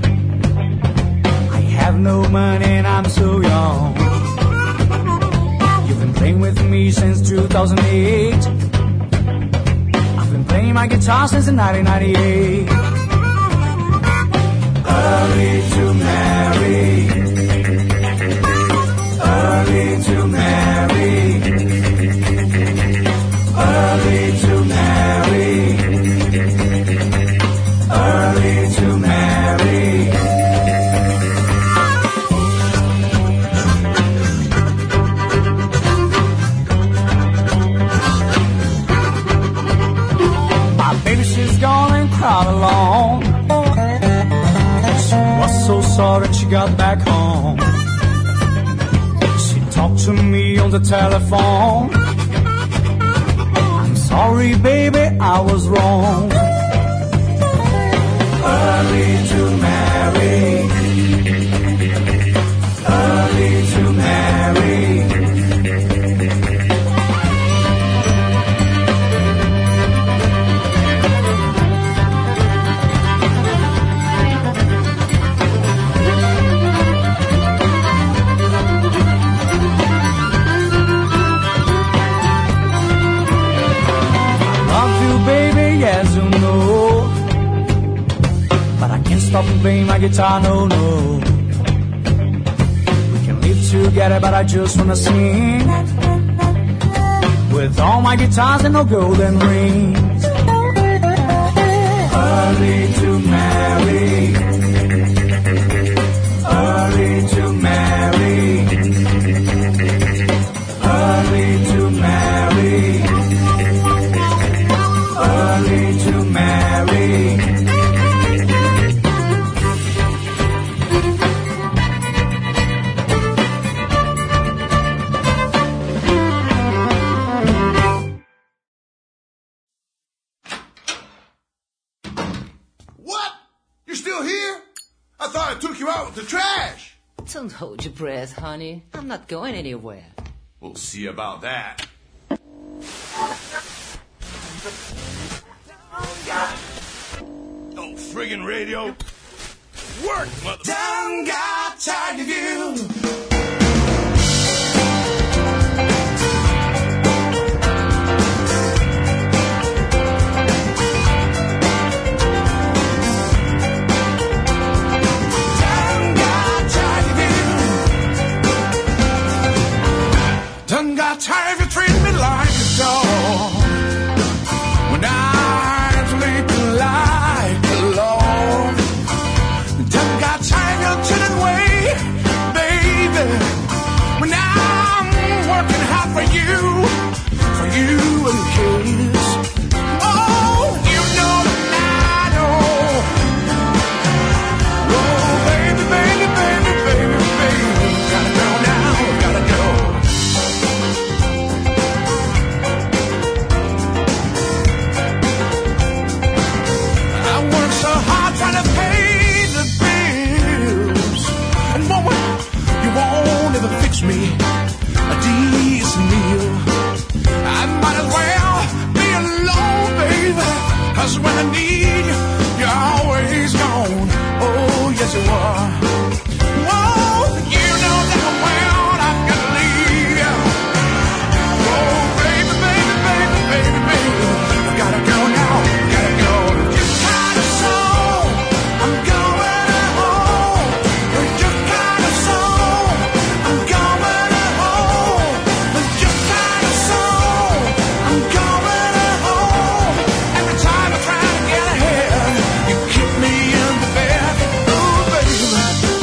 I have no money and I'm so young. You've been playing with me since two thousand eight. I've been playing my guitar since nineteen ninety-eight. Early to marry, early to marry, early to marry, early to marry. My baby, she's gone and cried alone. Was so sorry she got back home. She talked to me on the telephone. I'm sorry, baby, I was wrong. Early to marry, early to marry. As you know, but I can't stop playing my guitar, no, no. We can live together, but I just wanna sing with all my guitars and no golden rings. Early to marry, early to marry, early to marry, early to marry. What? You're still here? I thought I took you out with the trash. Don't hold your breath, honey. I'm not going anywhere. We'll see about that. Oh, friggin' radio. Work, mother... Done got tired of you. Done got tired of you treating me like a dog. When I'm sleeping like a log. Done got tired of your chilling way, baby. When I'm working hard for you, for you and kids. Oh, you know that I know. Oh, baby, baby, baby, baby, baby. Gotta go now, gotta go. So hard trying to pay the bills. And woman, you won't ever fix me a decent meal. I might as well be alone, baby. Cause when I need you, you're always gone. Oh, yes you are. Whoa, you know that well I've got to leave you. Oh, baby, baby, baby, baby, baby. I gotta go now, gotta go. Every time I try to get ahead, you kick me in the bed. Ooh, baby.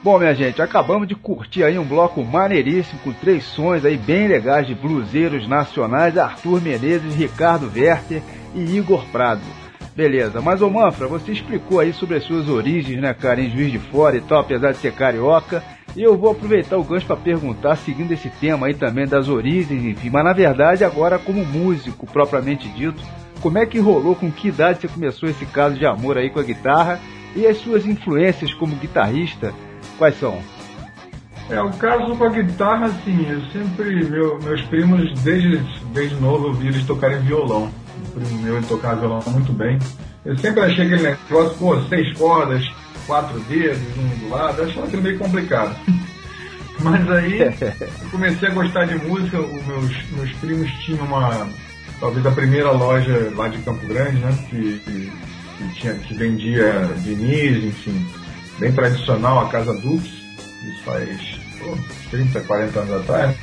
Bom, minha gente, acabamos de curtir aí um bloco maneiríssimo com três sons aí bem legais de bluseiros nacionais, Arthur Menezes, Ricardo Werther e Igor Prado. Beleza, mas ô Manfra, você explicou aí sobre as suas origens, né, cara, em Juiz de Fora e tal, apesar de ser carioca, e eu vou aproveitar o gancho para perguntar, seguindo esse tema aí também das origens, enfim, mas na verdade agora como músico propriamente dito, como é que rolou, com que idade você começou esse caso de amor aí com a guitarra e as suas influências como guitarrista, quais são? É, o caso com a guitarra, assim, eu sempre, meu, meus primos, desde, desde novo, eu vi eles tocarem violão. O primo meu, ele tocava violão muito bem. Eu sempre achei aquele negócio, pô, seis cordas, quatro dedos, um do lado, eu achava aquilo meio complicado. Mas aí, eu comecei a gostar de música, os meus, meus primos tinham uma, talvez a primeira loja lá de Campo Grande, né, que, que, que, tinha, que vendia vinis, enfim, bem tradicional, a Casa Dux, isso faz pô, trinta, quarenta anos atrás.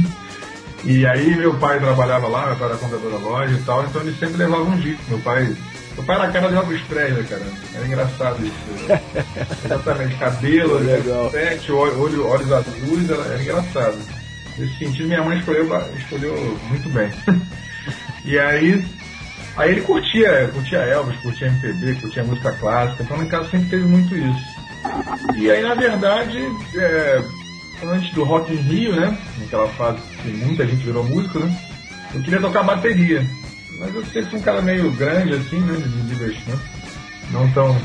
E aí meu pai trabalhava lá, meu pai era contador da loja e tal, então ele sempre levava um jeito. Meu pai, meu pai era a cara de Elvis Presley, cara. Era engraçado isso. Exatamente, cabelo, pet, olho, olho, olhos azuis, era, era engraçado. Nesse sentido, minha mãe escolheu, escolheu muito bem. E aí, aí ele curtia, curtia Elvis, curtia M P B, curtia música clássica, então em casa sempre teve muito isso. E aí, na verdade, é, antes do Rock in Rio, né, naquela fase que muita gente virou músico, né, eu queria tocar bateria. Mas eu sempre fui um cara meio grande, assim, né, de medidas, né, não tão...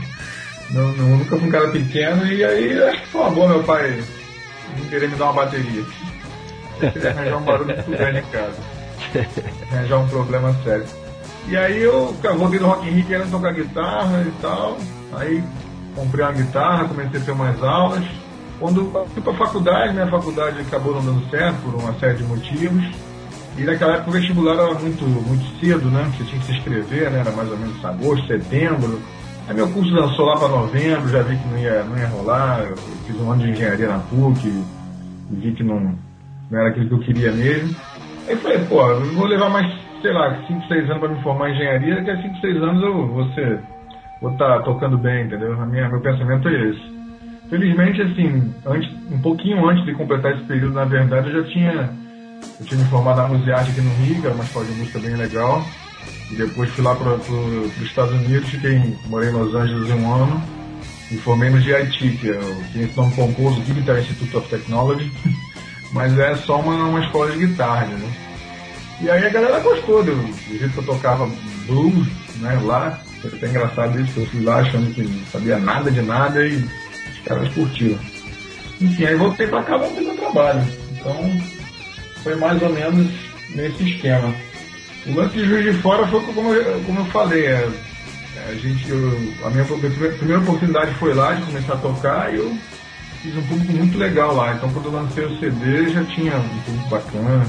não, não, nunca fui um cara pequeno, e aí acho que foi uma boa meu pai não querer me dar uma bateria. Eu queria arranjar um barulho muito grande em casa. Arranjar um problema sério. E aí eu voltei do Rock in Rio querendo tocar guitarra e tal, aí comprei uma guitarra, comecei a ter umas aulas. Quando fui para a faculdade, minha faculdade acabou não dando certo por uma série de motivos. E naquela época o vestibular era muito, muito cedo, né? Você tinha que se inscrever, né? Era mais ou menos agosto, setembro. Aí meu curso lançou lá para novembro, já vi que não ia, não ia rolar. Eu fiz um ano de engenharia na P U C e vi que não, não era aquilo que eu queria mesmo. Aí falei, pô, eu vou levar mais, sei lá, cinco, seis anos para me formar em engenharia, daqui a cinco, seis anos eu vou ser... vou estar tocando bem, entendeu? A minha, meu pensamento é esse. Felizmente, assim, antes, um pouquinho antes de completar esse período, na verdade, eu já tinha, eu tinha me formado na Musearte aqui no Rio, que era uma escola de música bem legal. E depois fui lá para os Estados Unidos, fiquei, morei em Los Angeles um ano, e formei no G I T, que é o que esse nome pomposo, Guitar Institute of Technology, mas é só uma, uma escola de guitarra, né? E aí a galera gostou do, do jeito que eu tocava blues, né, lá. Foi até engraçado isso, eu fui lá achando que não sabia nada de nada e os caras curtiram. Enfim, aí voltei pra cá, voltei pro trabalho. Então, foi mais ou menos nesse esquema. O lance de Juiz de Fora foi como eu, como eu falei, é, a, gente, eu, a minha a primeira oportunidade foi lá de começar a tocar e eu fiz um público muito legal lá. Então, quando eu lancei o C D, já tinha um público bacana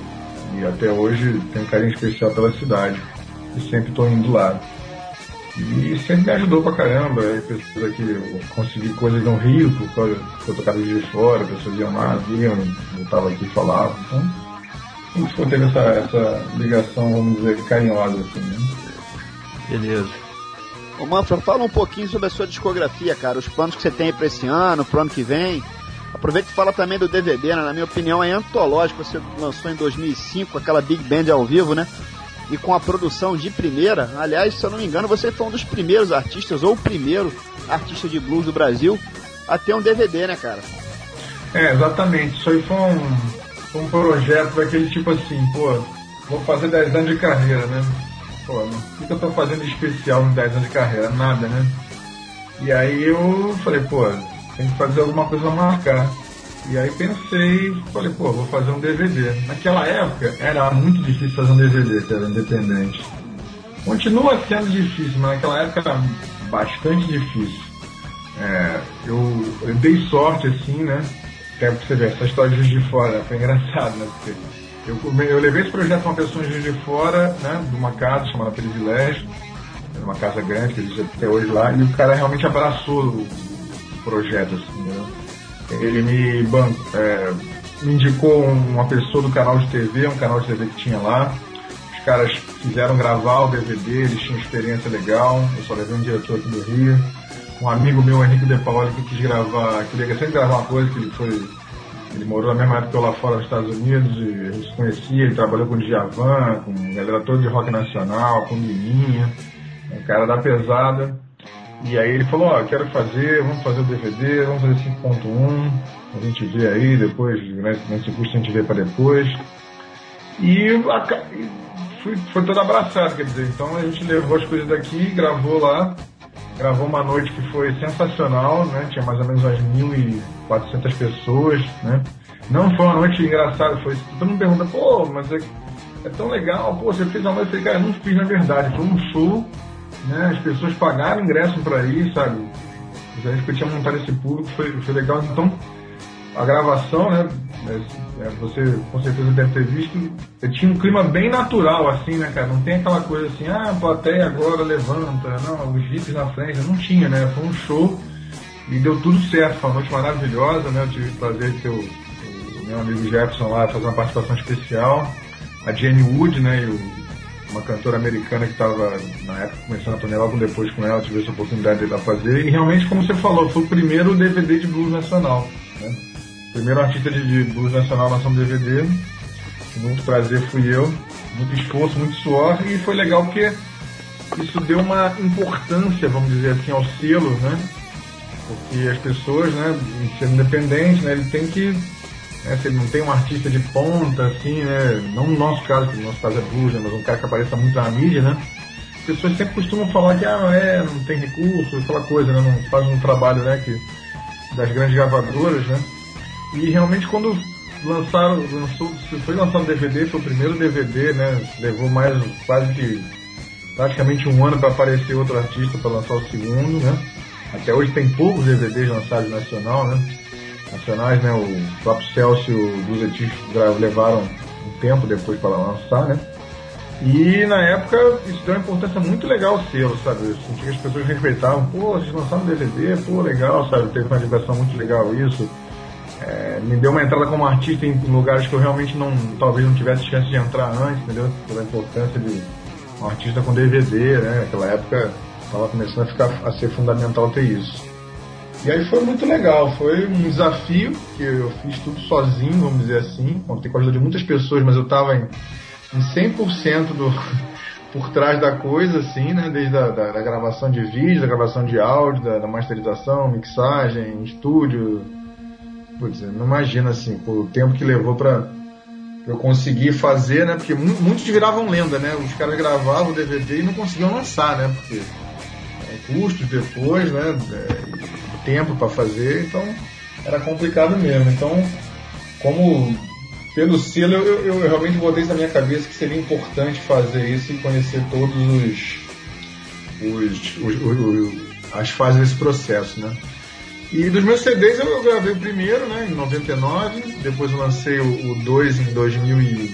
e até hoje tenho um carinho especial pela cidade. E sempre estou indo lá. E sempre me ajudou pra caramba, aí pessoas aqui, eu consegui coisas no Rio, por causa que eu tocava de fora, pessoas iam lá, viam, eu tava aqui e falava, então sempre teve essa, essa ligação, vamos dizer, carinhosa, assim, né? Beleza. Ô Manfra, fala um pouquinho sobre a sua discografia, cara, os planos que você tem pra esse ano, pro ano que vem. Aproveita e fala também do D V D, né? Na minha opinião é antológico, você lançou em dois mil e cinco aquela Big Band ao vivo, né? E com a produção de primeira, aliás, se eu não me engano, você foi um dos primeiros artistas, ou o primeiro artista de blues do Brasil a ter um D V D, né, cara? É, exatamente. Isso aí foi um, foi um projeto daquele tipo assim, pô, vou fazer dez anos de carreira, né? Pô, o que eu tô fazendo de especial nos dez anos de carreira? Nada, né? E aí eu falei, pô, tem que fazer alguma coisa pra marcar. E aí pensei, falei, pô, vou fazer um D V D. Naquela época era muito difícil fazer um D V D, que era independente. Continua sendo difícil, mas naquela época era bastante difícil. É, eu, eu dei sorte, assim, né? Até pra você ver, essa história de Juiz de Fora foi engraçado, né? Porque eu, eu levei esse projeto pra uma pessoa em Juiz de Fora, né? De uma casa chamada Privilégio. Era uma casa grande, que existe até hoje lá. E o cara realmente abraçou o, o projeto, assim, né? Ele me, ban- é, me indicou uma pessoa do canal de T V, um canal de T V que tinha lá. Os caras fizeram gravar o D V D, eles tinham experiência legal. Eu só levei um diretor aqui do Rio. um amigo meu, Henrique De Paoli, que quis gravar, queria sempre gravar uma coisa, que ele foi, ele morou na mesma época que eu lá fora nos Estados Unidos, e a gente se conhecia, ele trabalhou com o Djavan, com a galera toda de rock nacional, com Liminha, um cara da pesada. E aí ele falou, ó, oh, quero fazer, vamos fazer o D V D, vamos fazer cinco ponto um, a gente vê aí, depois, nesse curso a gente vê para depois. E a, fui, foi todo abraçado, quer dizer, então a gente levou as coisas daqui, gravou lá, gravou uma noite que foi sensacional, né, tinha mais ou menos umas mil e quatrocentas pessoas, né. Não foi uma noite engraçada, foi, todo mundo pergunta, pô, mas é, é tão legal, pô, você fez uma noite, eu falei, cara, eu não fiz na verdade, foi um show, né, as pessoas pagaram ingresso pra ir, sabe, a gente podia montar esse público, foi, foi legal, então a gravação, né, é, você com certeza deve ter visto, tinha um clima bem natural, assim, né, cara, não tem aquela coisa assim, ah, a plateia agora levanta, não, os hits na frente, não tinha, né, foi um show e deu tudo certo, foi uma noite maravilhosa, né, eu tive o prazer de ter o, o meu amigo Jefferson lá fazer uma participação especial, a Jenny Wood, né, e o uma cantora americana que estava na época começando a turnê, logo depois com ela, tive essa oportunidade de ir lá fazer, e realmente, como você falou, foi o primeiro D V D de blues nacional, né? O primeiro artista de, de blues nacional lançou um D V D, muito prazer fui eu, muito esforço, muito suor, e foi legal porque isso deu uma importância, vamos dizer assim, ao selo, né? Porque as pessoas, né, sendo independentes, né, ele tem que, né, se ele não tem um artista de ponta, assim, né, não no nosso caso, porque no nosso caso é blues, né, mas um cara que apareça muito na mídia, né, as pessoas sempre costumam falar que, ah, é, não tem recurso, aquela coisa, né, não faz um trabalho, né, que, das grandes gravadoras, né, e realmente quando lançaram, lançou, foi lançado o D V D, foi o primeiro D V D, né, levou mais, quase que, praticamente um ano para aparecer outro artista para lançar o segundo, né, até hoje tem poucos D V Ds lançados nacional, né, nacionais, né, o próprio Celso e o Duzetis levaram um tempo depois para lançar, né, e na época isso deu uma importância muito legal ao selo, sabe, eu senti que as pessoas respeitavam, pô, vocês lançaram um D V D, pô, legal, sabe, teve uma divulgação muito legal isso, é, me deu uma entrada como artista em lugares que eu realmente não, talvez não tivesse chance de entrar antes, entendeu, pela importância de um artista com D V D, né, naquela época estava começando a ficar, a ser fundamental ter isso. E aí foi muito legal, foi um desafio, que eu fiz tudo sozinho, vamos dizer assim, contei com a ajuda de muitas pessoas, mas eu estava em, em cem por cento do, por trás da coisa, assim, né, desde a da, da gravação de vídeo, da gravação de áudio, da, da masterização, mixagem, estúdio, putz, não imagina, assim, o tempo que levou para eu conseguir fazer, né, porque muitos viravam lenda, né, os caras gravavam o D V D e não conseguiam lançar, né, porque é, custos depois, né, é, tempo para fazer, então era complicado mesmo. Então, como pelo selo, eu, eu, eu realmente botei isso na minha cabeça que seria importante fazer isso e conhecer todos os, os, os, os, os as fases desse processo, né? E dos meus C Ds eu, eu gravei o primeiro, né, em noventa e nove, depois eu lancei o dois em dois mil e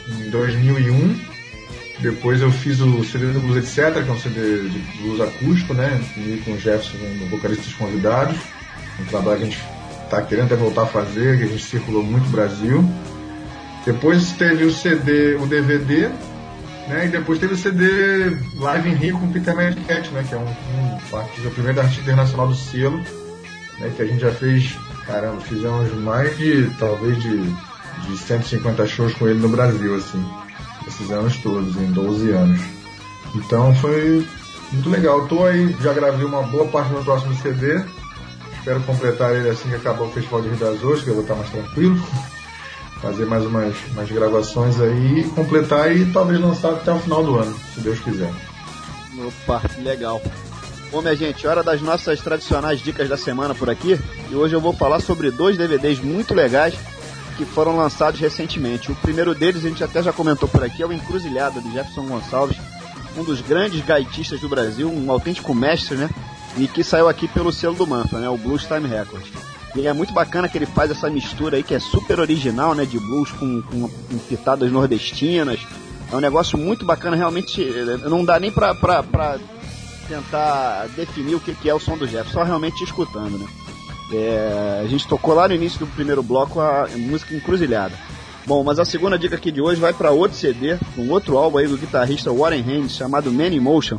um, depois eu fiz o C D do Blues Etc, que é um C D de blues acústico, né, com o Jefferson, um vocalistas convidados, um trabalho que a gente está querendo até voltar a fazer, que a gente circulou muito no Brasil. Depois teve o C D, o D V D, né, e depois teve o C D Live em Rio com o Peter Medcat, né, que é um, um artista, o primeiro artista internacional do selo, né, que a gente já fez, caramba, fizemos mais de, talvez de, de cento e cinquenta shows com ele no Brasil, assim, esses anos todos, em doze anos. Então foi muito legal. Estou aí, já gravei uma boa parte do meu próximo C D. Espero completar ele assim que acabar o Festival de Rio das Ostras, que eu vou estar mais tranquilo. Fazer mais umas, umas gravações aí, completar e talvez lançar até o final do ano, se Deus quiser. Opa, legal. Bom, minha gente, hora das nossas tradicionais dicas da semana por aqui. E hoje eu vou falar sobre dois D V Ds muito legais que foram lançados recentemente. O primeiro deles, a gente até já comentou por aqui, é o Encruzilhada, de Jefferson Gonçalves, um dos grandes gaitistas do Brasil, um autêntico mestre, né? E que saiu aqui pelo selo do Manfra, né? O Blues Time Records. E é muito bacana que ele faz essa mistura aí, que é super original, né? De blues com, com, com pitadas nordestinas. É um negócio muito bacana, realmente não dá nem pra, pra, pra tentar definir o que, que é o som do Jefferson, só realmente escutando, né? É, a gente tocou lá no início do primeiro bloco a música Encruzilhada. Bom, mas a segunda dica aqui de hoje vai para outro C D, um outro álbum aí do guitarrista Warren Haynes, chamado Man in Motion,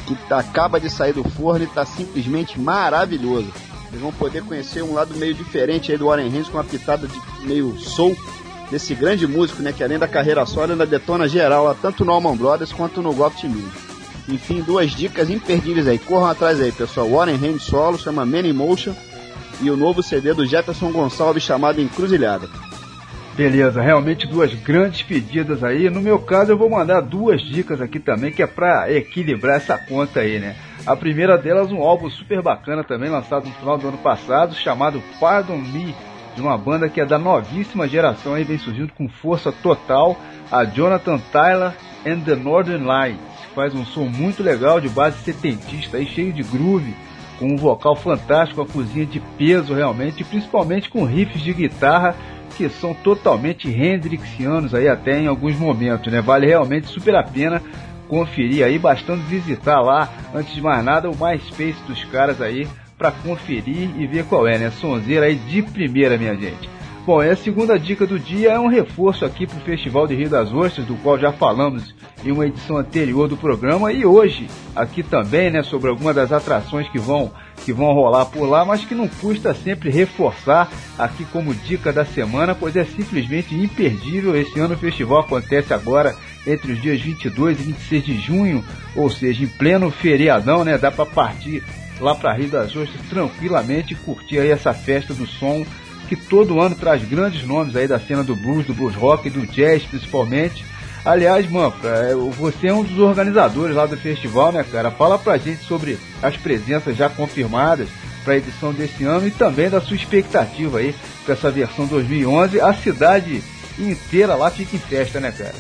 que tá, acaba de sair do forno e tá simplesmente maravilhoso. Vocês vão poder conhecer um lado meio diferente aí do Warren Haynes, com uma pitada de meio soul desse grande músico, né, que além da carreira solo ainda detona geral, lá, tanto no Allman Brothers quanto no Goft Music. Enfim, duas dicas imperdíveis aí, corram atrás aí, pessoal. Warren Haynes solo, chama Man in Motion, e o novo C D do Jefferson Gonçalves chamado Encruzilhada. Beleza, realmente duas grandes pedidas aí. No meu caso eu vou mandar duas dicas aqui também, que é pra equilibrar essa conta aí, né? A primeira delas, um álbum super bacana também, lançado no final do ano passado, chamado Pardon Me, de uma banda que é da novíssima geração aí, vem surgindo com força total, a Jonathan Tyler and the Northern Lights. Faz um som muito legal, de base setentista aí, cheio de groove, com um vocal fantástico, a cozinha de peso realmente, e principalmente com riffs de guitarra que são totalmente hendrixianos aí até em alguns momentos, né? Vale realmente super a pena conferir aí, bastando visitar lá, antes de mais nada, o MySpace dos caras aí, pra conferir e ver qual é, né? Sonzeira aí de primeira, minha gente. Bom, e a segunda dica do dia é um reforço aqui pro Festival de Rio das Ostras, do qual já falamos em uma edição anterior do programa, e hoje aqui também, né, sobre algumas das atrações que vão, que vão rolar por lá, mas que não custa sempre reforçar aqui como dica da semana, pois é simplesmente imperdível. Esse ano o festival acontece agora entre os dias vinte e dois e vinte e seis de junho, ou seja, em pleno feriadão, né, dá para partir lá para Rio das Ostras tranquilamente e curtir aí essa festa do som, que todo ano traz grandes nomes aí da cena do blues, do blues rock e do jazz principalmente. Aliás, Manfra, você é um dos organizadores lá do festival, né, cara? Fala pra gente sobre as presenças já confirmadas para a edição desse ano e também da sua expectativa aí com essa versão dois mil e onze. A cidade inteira lá fica em festa, né, cara?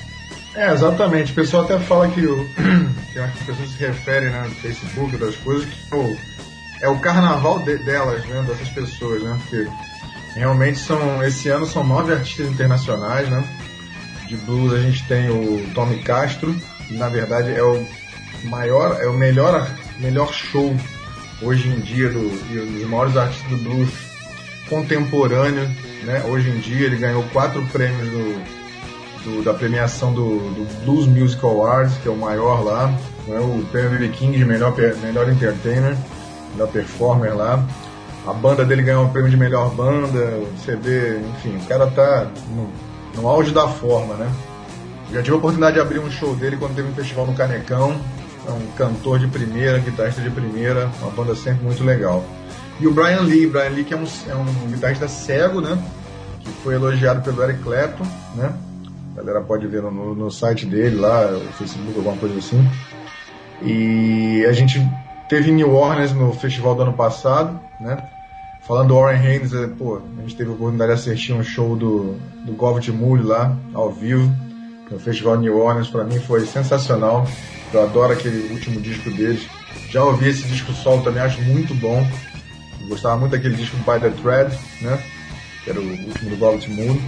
É, exatamente. O pessoal até fala que, o, que as pessoas se referem, né, no Facebook, das coisas, que o, é o carnaval de, delas, né, dessas pessoas, né? Porque realmente são, esse ano são nove artistas internacionais, né? De blues a gente tem o Tommy Castro, que na verdade é o maior, é o melhor, melhor show hoje em dia do, e um dos maiores artistas do blues contemporâneo, né? Hoje em dia ele ganhou quatro prêmios do, do, da premiação do, do Blues Music Awards, que é o maior lá, né? O prêmio B B King de melhor, melhor entertainer, melhor performer lá. A banda dele ganhou o prêmio de melhor banda, o C D, enfim, o cara tá no, no auge da forma, né? Já tive a oportunidade de abrir um show dele quando teve um festival no Canecão. É um cantor de primeira, guitarrista de primeira, uma banda sempre muito legal. E o Brian Lee, Brian Lee que é um, é um guitarrista cego, né? Que foi elogiado pelo Eric Clapton, né? A galera pode ver no, no, no site dele lá, no Facebook, alguma coisa assim. E a gente teve em New Orleans no festival do ano passado, né? Falando do Warren Haynes, pô, a gente teve a oportunidade de assistir um show do, do Govet Muley lá, ao vivo, no festival de New Orleans. Pra mim foi sensacional. Eu adoro aquele último disco deles. Já ouvi esse disco solo também, acho muito bom. Eu gostava muito daquele disco By the Thread, né? Que era o último do Govet Muley.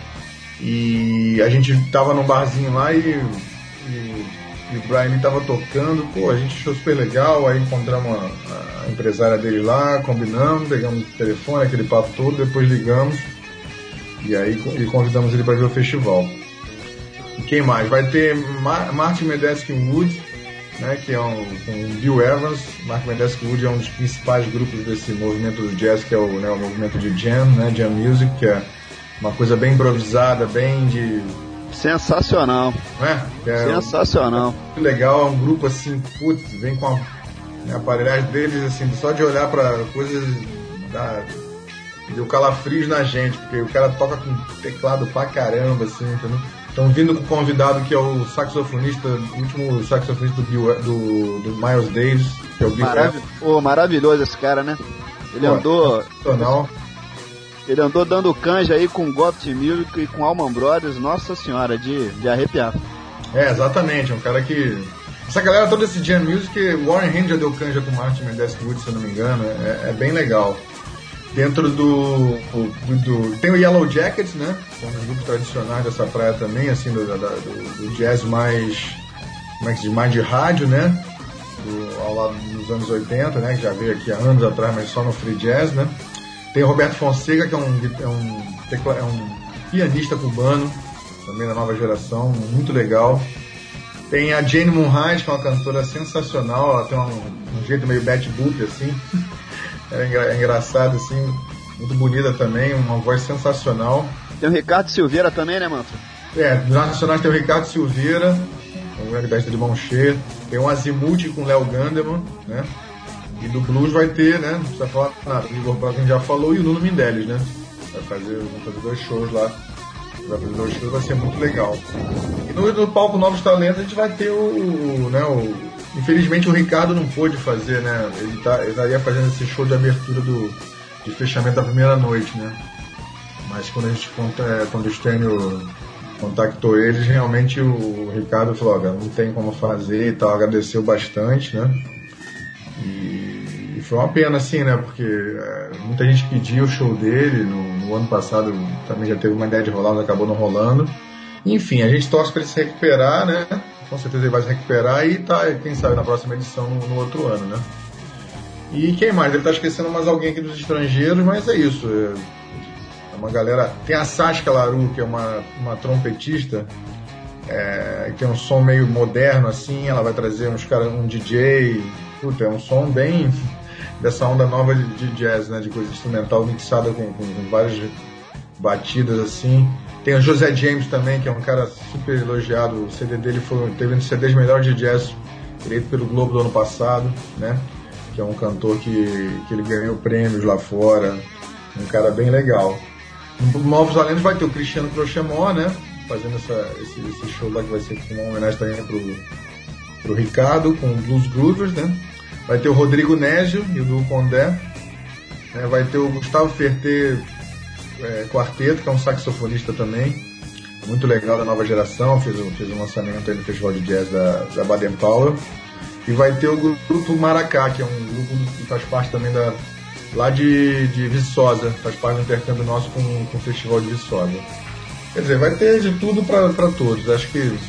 E a gente tava num barzinho lá e, e, e o Brian tava tocando. Pô, a gente achou super legal. Aí encontramos a, a empresária dele lá, combinamos, pegamos o telefone, aquele papo todo, depois ligamos. E aí e convidamos ele para ver o festival. E quem mais? Vai ter Mar- Martin Medeski Wood, né, que é um, um Bill Evans. Martin Medeski Wood é um dos principais grupos desse movimento do jazz, que é o, né, o movimento de jam, né, jam music, que é uma coisa bem improvisada, bem de... Sensacional. Né? É Sensacional. Um, legal, é um grupo assim, putz, vem com a, né, a aparelhagem deles, assim, só de olhar para coisas da... deu calafrios na gente, porque o cara toca com teclado pra caramba, assim, entendeu? Estão vindo com o convidado que é o saxofonista, o último saxofonista do, Bill, do, do Miles Davis, que é o Bill. Marav- oh, maravilhoso esse cara, né? Ele Pô, andou. Ele andou dando canja aí com Goft Music e com Allman Brothers, nossa senhora, de, de arrepiar. É, exatamente, é um cara que. Essa galera toda esse jam music, Warren Haynes já deu canja com Martin Medeski Wood, se eu não me engano, é, é bem legal. Dentro do, do, do... Tem o Yellow Jackets, né? São um grupo tradicional dessa praia também, assim, do, do, do jazz mais... Como é que se diz? Mais de rádio, né? Do, ao lado dos anos oitenta, né? Que já veio aqui há anos atrás, mas só no free jazz, né? Tem o Roberto Fonseca, que é um, é um, é um pianista cubano, também da nova geração, muito legal. Tem a Jane Monrais, que é uma cantora sensacional, ela tem um, um jeito meio Betty Boop, assim. Ela é, engra, é engraçada, assim, muito bonita também, uma voz sensacional. Tem o Ricardo Silveira também, né, Manfra? É, dos nacionais tem o Ricardo Silveira, o grande mestre de mão cheia. Tem um Azimuth com o Léo Gandeman, né? E do blues vai ter, né? Não precisa falar nada. O Igor Brocken já falou e o Nuno Mindeles, né? Vai fazer, vão fazer dois shows lá. Vai fazer dois shows, vai ser muito legal. E no, no palco Novos Talentos a gente vai ter o, o, né? O, infelizmente o Ricardo não pôde fazer, né? Ele, tá, ele estaria fazendo esse show de abertura do, de fechamento da primeira noite, né? Mas quando a gente conta, quando o Stênio contactou eles, realmente o Ricardo falou, olha, não tem como fazer e tal, agradeceu bastante, né? E, e foi uma pena, assim, né? Porque é, muita gente pediu o show dele, no, no ano passado também já teve uma ideia de rolar, mas acabou não rolando. Enfim, a gente torce para ele se recuperar, né? Com certeza ele vai se recuperar e tá, quem sabe, na próxima edição no, no outro ano, né? E quem mais? Ele tá esquecendo mais alguém aqui dos estrangeiros, mas é isso. É, uma galera, tem a Saskia Laru, que é uma, uma trompetista, é, que tem um som meio moderno assim, ela vai trazer uns caras, um D J, puta, é um som bem dessa onda nova de, de jazz, né, de coisa instrumental mixada com, com, com várias batidas assim. Tem o José James também, que é um cara super elogiado, o C D dele foi, teve um dos C Ds melhores de jazz eleito pelo Globo do ano passado, né, que é um cantor que, que ele ganhou prêmios lá fora, um cara bem legal. No Novos Talentos vai ter o Cristiano Crochemó, né? Fazendo essa, esse, esse show lá que vai ser uma homenagem também pro, pro Ricardo, com o Blues Groovers, né? Vai ter o Rodrigo Nésio e o Du Condé. Né? Vai ter o Gustavo Ferté é, Quarteto, que é um saxofonista também. Muito legal, da nova geração. Fez, fez um lançamento aí no Festival de Jazz da, da Baden Powell. E vai ter o Grupo Maracá, que é um grupo que faz parte também da... lá de, de Viçosa, faz parte do intercâmbio nosso com, com o Festival de Viçosa. Quer dizer, vai ter de tudo para todos. Acho que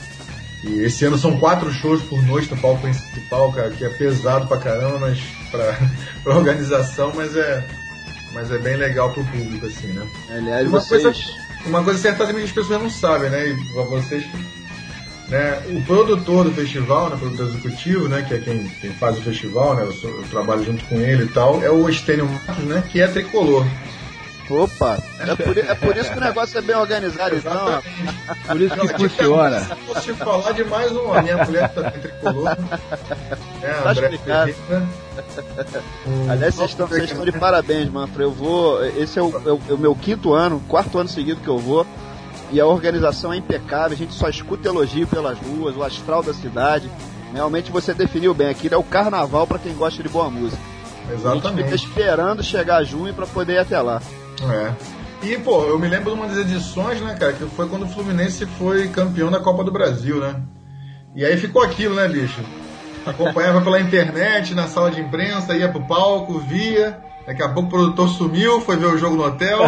e esse ano são quatro shows por noite no palco principal, cara, que é pesado pra caramba, mas pra, pra organização, mas é, mas é bem legal pro público, assim, né? Aliás, uma vocês... coisa, uma coisa certamente que as pessoas não sabem, né? E pra vocês que... Né, o produtor do festival, né, o produtor executivo, né, que é quem, quem faz o festival, né, eu, sou, eu trabalho junto com ele e tal, é o Estênio Matos, né, que é tricolor. Opa, é por, é por isso que o negócio é bem organizado, então. Por isso que funciona. Se fosse falar de mais um, a minha mulher também é tricolor. É, Tá André explicado. Ferreira. O- Aliás, vocês estão, vocês estão de parabéns, Manfra. Eu vou. Esse é o, é o- é o meu quinto ano, quarto ano seguido que eu vou. E a organização é impecável, a gente só escuta elogio pelas ruas, o astral da cidade. Realmente você definiu bem, aquilo é o carnaval para quem gosta de boa música. A gente fica Exatamente. esperando chegar junho para poder ir até lá. É. E, pô, eu me lembro de uma das edições, né, cara, que foi quando o Fluminense foi campeão da Copa do Brasil, né? E aí ficou aquilo, né, bicho? Acompanhava pela internet, na sala de imprensa, ia pro palco, via. Daqui a pouco o produtor sumiu, foi ver o jogo no hotel.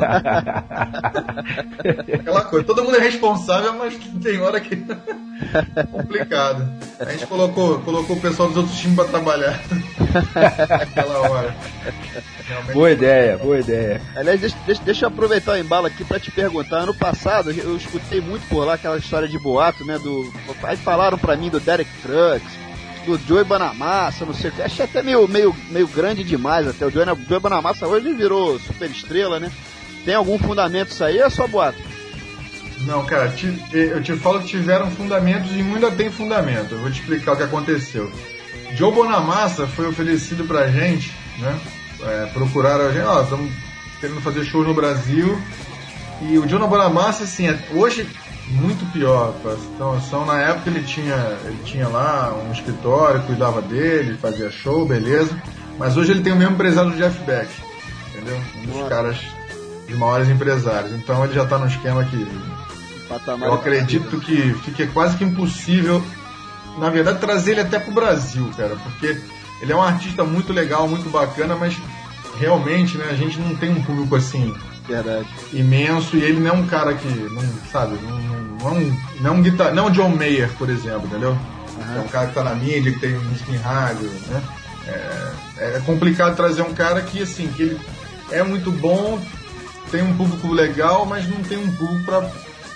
Aquela coisa. Todo mundo é responsável, mas tem hora que é complicado. A gente colocou, colocou o pessoal dos outros times pra trabalhar naquela hora. Realmente Boa ideia, boa ideia. Aliás, deixa, deixa, deixa eu aproveitar o embalo aqui para te perguntar. Ano passado eu escutei muito por lá aquela história de boato, né? Do, aí falaram para mim do Derek Trucks, do Joey Bonamassa, não sei o que. Achei até meio, meio, meio grande demais até. O Joey, o Joey Bonamassa hoje virou super estrela, né? Tem algum fundamento isso aí ou é só boato? Não, cara, te- eu te falo que tiveram fundamentos e ainda tem fundamento. Eu vou te explicar o que aconteceu. Joe Bonamassa foi oferecido pra gente, né? É, procuraram a gente, ó, estamos querendo fazer shows no Brasil. E o Joe Bonamassa, assim, é- hoje muito pior. Pra ter noção, na época ele tinha, ele tinha lá um escritório, cuidava dele, fazia show, beleza. Mas hoje ele tem o mesmo empresário do Jeff Beck, entendeu? Um dos Nossa. caras, dos maiores empresários. Então ele já tá no esquema que Patamar eu de- acredito que fique quase que impossível, na verdade, trazer ele até pro Brasil, cara, porque ele é um artista muito legal, muito bacana, mas realmente, né, a gente não tem um público assim Verdade. imenso e ele não é um cara que, não, sabe, não, não é um, não é um guitar, não é um John Mayer, por exemplo, entendeu? É um cara que tá na mídia, que tem música em rádio, né? É, é complicado trazer um cara que, assim, que ele é muito bom, tem um público legal, mas não tem um público pra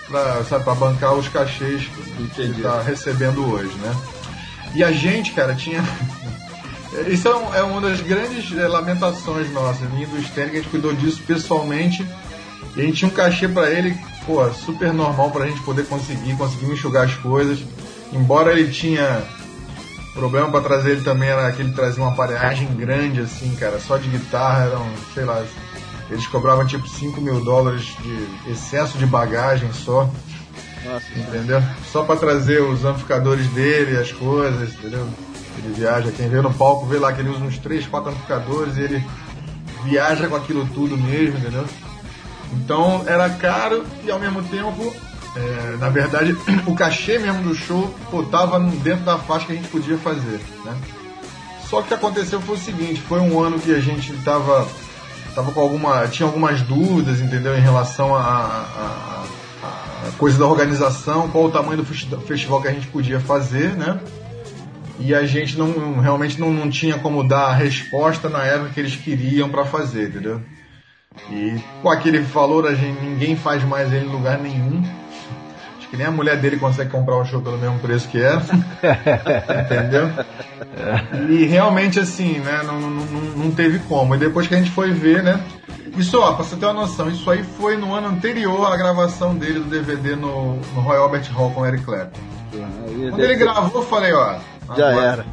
pra, sabe, pra bancar os cachês que ele tá recebendo hoje, né? E a gente, cara, tinha... Isso é, um, é uma das grandes é, lamentações nossas, minha do Stanley, que a gente cuidou disso pessoalmente. E a gente tinha um cachê pra ele, pô, super normal pra gente poder conseguir, conseguir enxugar as coisas. Embora ele tinha... O problema pra trazer ele também era que ele trazia uma aparelhagem grande, assim, cara, só de guitarra, eram, sei lá, eles cobravam tipo cinco mil dólares de excesso de bagagem só. Nossa, entendeu? Só pra trazer os amplificadores dele, as coisas, entendeu? Ele viaja, quem vê no palco vê lá que ele usa uns três, quatro amplificadores e ele viaja com aquilo tudo mesmo, entendeu? Então era caro e ao mesmo tempo, é, na verdade, o cachê mesmo do show, pô, tava dentro da faixa que a gente podia fazer, né? Só que o que aconteceu foi o seguinte, foi um ano que a gente tava, tava com alguma, tinha algumas dúvidas, entendeu, em relação a, a, a coisa da organização, qual o tamanho do festival que a gente podia fazer, né? E a gente não, realmente não, não tinha como dar a resposta na época que eles queriam para fazer, entendeu? E com aquele valor, a gente, ninguém faz mais ele em lugar nenhum. Acho que nem a mulher dele consegue comprar um show pelo mesmo preço que era. Entendeu? E realmente assim, né, não, não, não teve como. E depois que a gente foi ver, né? Isso, ó, pra você ter uma noção, isso aí foi no ano anterior à gravação dele do D V D no, no Royal Albert Hall com o Eric Clapton. Quando ele gravou, eu falei, ó... Já agora... era.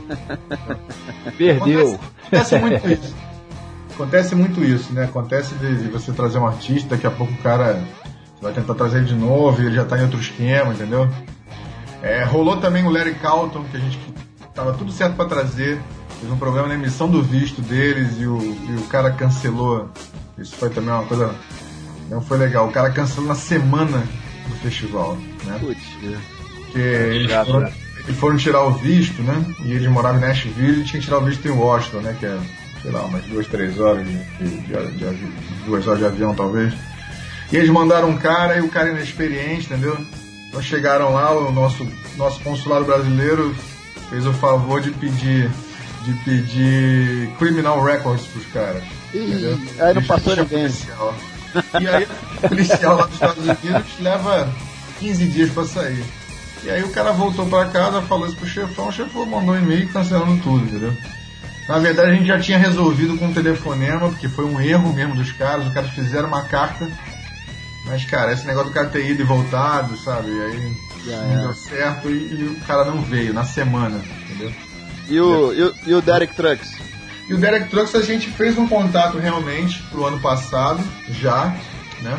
Perdeu. Acontece, acontece muito isso. Acontece muito isso, né? Acontece de, de você trazer um artista, daqui a pouco o cara... Você vai tentar trazer ele de novo e ele já tá em outro esquema, entendeu? É, rolou também o Larry Carlton, que a gente tava tudo certo pra trazer. Teve um problema na emissão do visto deles e o, e o cara cancelou. Isso foi também uma coisa... Não foi legal. O cara cancelou na semana do festival, né? Putz, porque eles foram, eles foram tirar o visto, né? E ele morava em Nashville e tinha que tirar o visto em Washington, né? Que é, sei lá, umas duas, três horas de, de, de, de, de duas horas de avião, talvez. E eles mandaram um cara e o cara inexperiente, entendeu? Então chegaram lá, o nosso, nosso consulado brasileiro fez o favor de pedir, de pedir criminal records pros caras. Entendeu? Aí não passou ninguém. E aí o policial lá dos Estados Unidos leva quinze dias pra sair. E aí o cara voltou pra casa, falou isso pro chefão, o chefão mandou um e-mail cancelando tudo, entendeu? Na verdade a gente já tinha resolvido com um telefonema, porque foi um erro mesmo dos caras, os caras fizeram uma carta, mas cara, esse negócio do cara ter ido e voltado, sabe? E aí já não é. deu certo e, e o cara não veio na semana, entendeu? E o, e o, e o Derek Trucks? E o Derek Trucks a gente fez um contato realmente pro ano passado, já, né?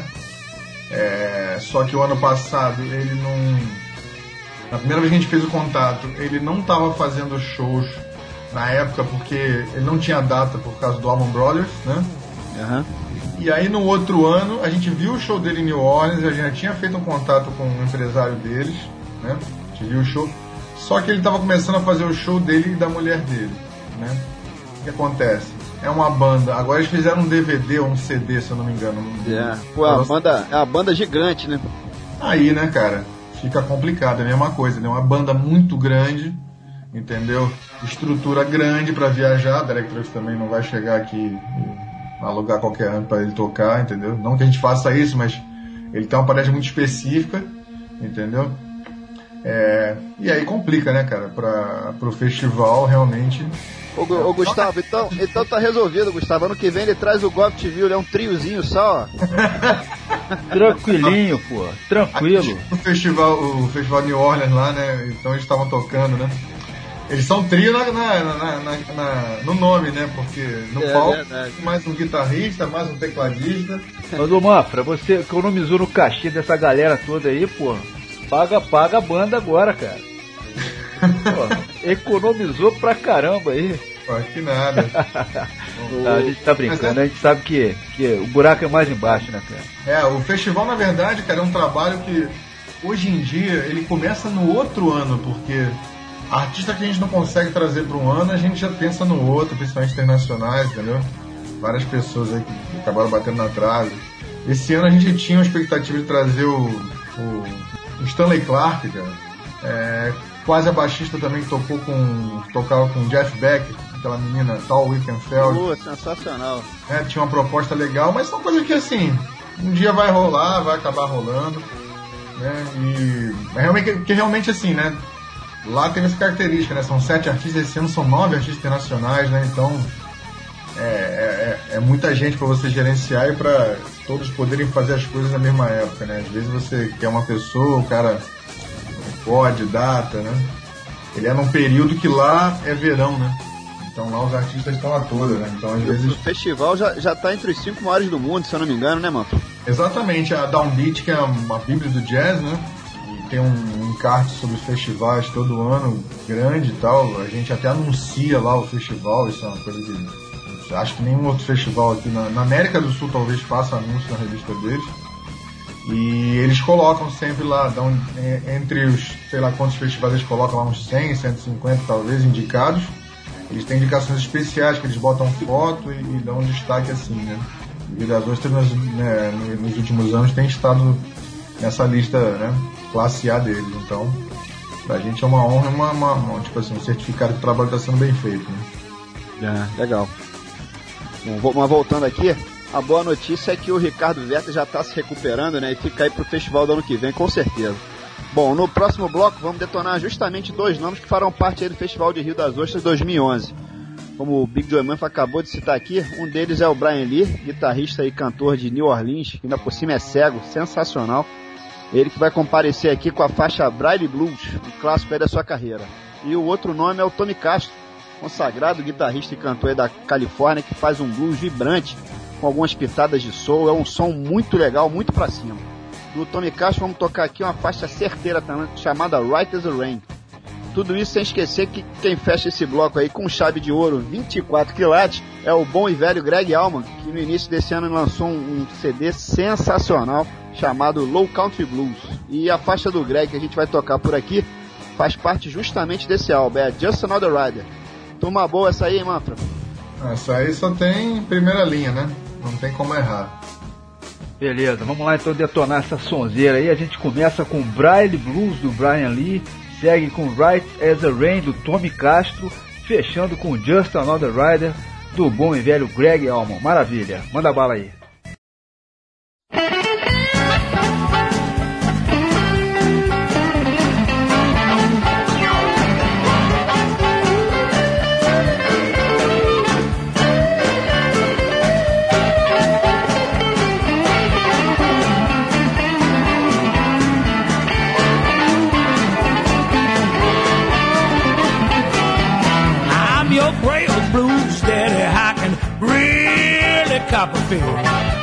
É, só que o ano passado ele não... Na primeira vez que a gente fez o contato, ele não estava fazendo shows na época porque ele não tinha data por causa do Allman Brothers, né? Uhum. E aí no outro ano a gente viu o show dele em New Orleans, a gente já tinha feito um contato com um empresário deles, né? A gente viu o show, só que ele estava começando a fazer o show dele e da mulher dele, né? O que acontece? É uma banda, agora eles fizeram um D V D ou um C D, se eu não me engano. É, pô, a banda, é uma banda gigante, né? Aí, né, cara, fica complicado, é a mesma coisa, né? Uma banda muito grande, entendeu? Estrutura grande pra viajar, a Derek Trucks também não vai chegar aqui e alugar qualquer ano pra ele tocar, entendeu? Não que a gente faça isso, mas ele tem uma parede muito específica, entendeu? É, e aí complica, né, cara, pra, pro festival realmente. Ô, ô Gustavo, então, então tá resolvido, Gustavo. Ano que vem ele traz o Golf T V, ele é um triozinho só, ó. Tranquilinho, pô, tranquilo. O festival, o festival New Orleans lá, né? Então eles estavam tocando, né? Eles são trio na, na, na, na, na, no nome, né? Porque no é, palco verdade. mais um guitarrista, mais um tecladista. Mas, ô Manfra, você economizou no cachê dessa galera toda aí, pô. Paga, paga a banda agora, cara. Pô, economizou pra caramba aí. Pô, que nada. Tá, a gente tá brincando, a gente sabe que, que o buraco é mais embaixo, né, cara? É, o festival, na verdade, cara, é um trabalho que hoje em dia ele começa no outro ano, porque artista que a gente não consegue trazer para um ano, a gente já pensa no outro, principalmente internacionais, entendeu? Várias pessoas aí que acabaram batendo na trave. Esse ano a gente tinha uma expectativa de trazer o, o, o Stanley Clarke, cara. É, quase a baixista também que tocou com, tocava com Jeff Beck, aquela menina Tal Wickenfeld. Pô, sensacional. É, tinha uma proposta legal, mas são coisas que assim, um dia vai rolar, vai acabar rolando. né? E é realmente, que realmente assim, né? Lá tem essa característica, né? São sete artistas, esse ano são nove artistas internacionais, né? Então é, é, é muita gente para você gerenciar e para todos poderem fazer as coisas na mesma época, né? Às vezes você quer uma pessoa, o cara pode, data, né? Ele é num período que lá é verão, né? Então lá os artistas estão a toda, né? Então às vezes... O festival já, já tá entre os cinco maiores do mundo, se eu não me engano, né, mano? Exatamente, a Downbeat, que é uma bíblia do jazz, né? E tem um, um encarte sobre os festivais todo ano, grande e tal. A gente até anuncia lá o festival, isso é uma coisa que... Acho que nenhum outro festival aqui na, na América do Sul talvez faça anúncio na revista deles. E eles colocam sempre lá, dão, entre os, sei lá quantos festivais eles colocam lá, uns cem, cento e cinquenta talvez, indicados. Eles têm indicações especiais, que eles botam foto e, e dão um destaque assim, né? O Rio das Ostras, nos, né, nos últimos anos, tem estado nessa lista, né, classe A deles. Então, pra gente é uma honra e uma, uma, uma, tipo assim, um certificado que o trabalho está sendo bem feito, né? É, legal. Bom, mas voltando aqui, a boa notícia é que o Ricardo Verta já está se recuperando, né? E fica aí pro festival do ano que vem, com certeza. Bom, no próximo bloco vamos detonar justamente dois nomes que farão parte aí do Festival de Rio das Ostras dois mil e onze. Como o Big Joe Manfra acabou de citar aqui, um deles é o Brian Lee, guitarrista e cantor de New Orleans, que ainda por cima é cego, sensacional. Ele que vai comparecer aqui com a faixa Braille Blues, um clássico aí da sua carreira. E o outro nome é o Tommy Castro, consagrado guitarrista e cantor aí da Califórnia, que faz um blues vibrante, com algumas pitadas de soul. É um som muito legal, muito pra cima. Do Tommy Castro vamos tocar aqui uma faixa certeira também, chamada Right as a Rain. Tudo isso sem esquecer que quem fecha esse bloco aí com chave de ouro vinte e quatro quilates é o bom e velho Greg Allman, que no início desse ano lançou um, um C D sensacional chamado Low Country Blues. E a faixa do Greg que a gente vai tocar por aqui faz parte justamente desse álbum, é Just Another Rider. Turma boa essa aí, hein, Manfra? Essa aí só tem primeira linha, né? Não tem como errar. Beleza, vamos lá então detonar essa sonzeira aí. A gente começa com Braille Blues do Brian Lee, segue com Right as a Rain do Tommy Castro, fechando com Just Another Rider do bom e velho Greg Allman. Maravilha, manda bala aí. Copperfield.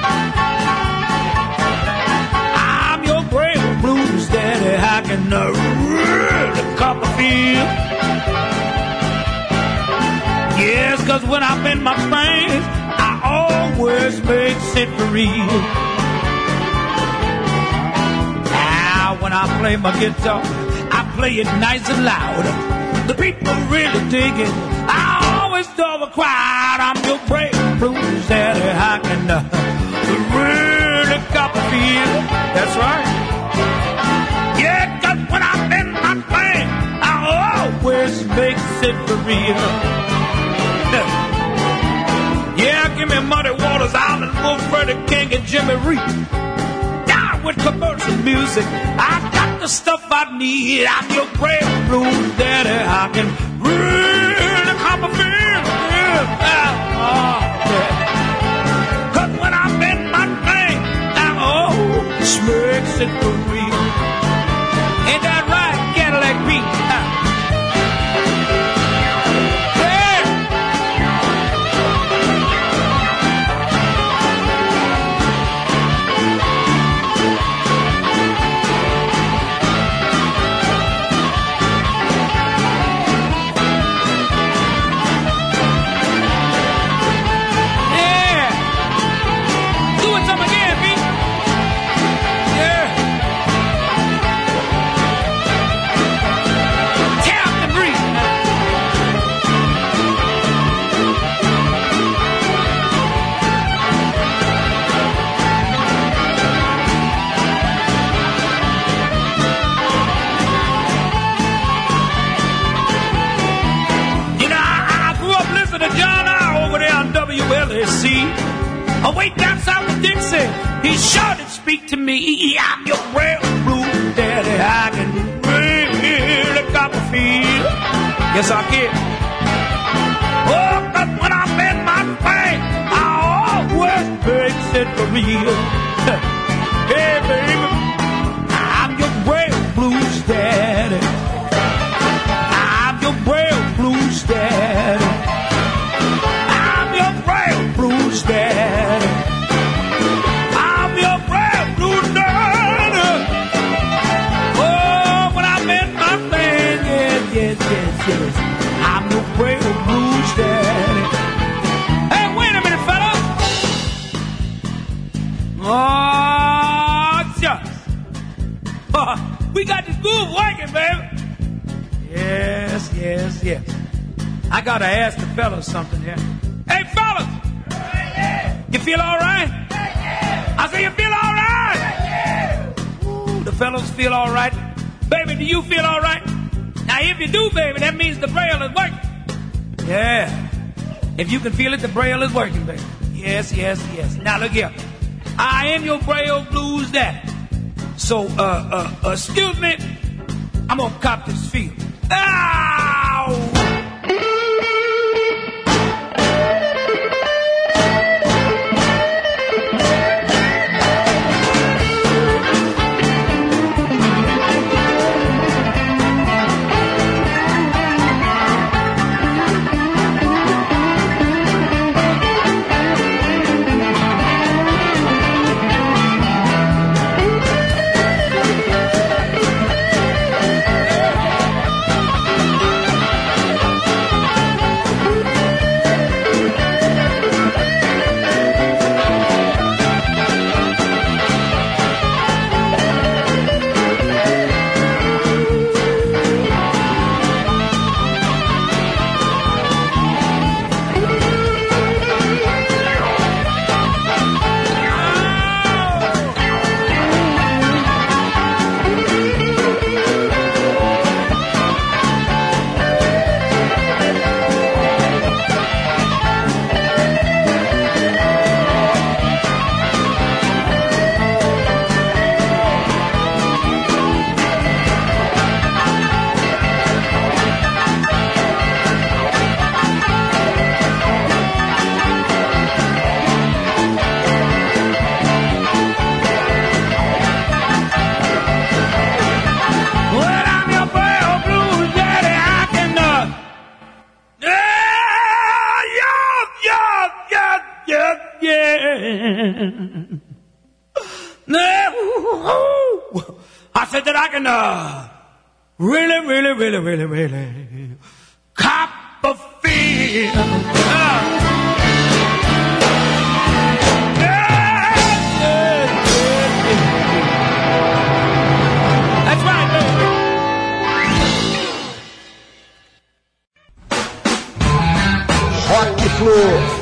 I'm your brave blues daddy, I can uh, really Copperfield. Yes, cause when I'm in my things, I always make it for real. Now when I play my guitar, I play it nice and loud. The people really dig it. I always draw a crowd. I'm your brave blues daddy, I can uh, really Copperfield. That's right. Yeah, cause when I'm in my thing, I always make it for real. Yeah, give me Muddy Waters, Island, Bull Freddie King, and Jimmy Reed. Down with commercial music, I got the stuff I need. I'm your brave blues daddy, I can really Copperfield. Yeah. Oh, yeah. Cause when I'm in my thing, I always makes it for real. Ain't that right, Cadillac Pete? Away down south of Dixie, he sure did speak to me. I'm your real blue Yes, I can. Oh, but when I'm in my thing, I always makes it for real. Hey, baby, I'm your braille blues daddy. I'm your braille blues daddy. I'm your braille blues daddy. I'm your braille blues daddy. Oh, when I'm in my thing, yes, yes, yes, yes. I'm your braille blues daddy. Hey, wait a minute, fellas. Oh, shucks. We got this groove working, baby. Yes, yes, yes. I gotta ask the fellas something here. Hey, fellas! You feel all right? I say you feel all right? Ooh, the fellas feel all right. Baby, do you feel all right? Now, if you do, baby, that means the braille is working. Yeah. If you can feel it, the braille is working, baby. Yes, yes, yes. Now, look here. I am your braille blues daddy. So, uh, uh, uh, excuse me, I'm gonna cop this field. Ow! I said that I can uh, really, really, really, really, really cop a feel. Uh, yeah, yeah, yeah, yeah. That's right, baby. Rock Flu.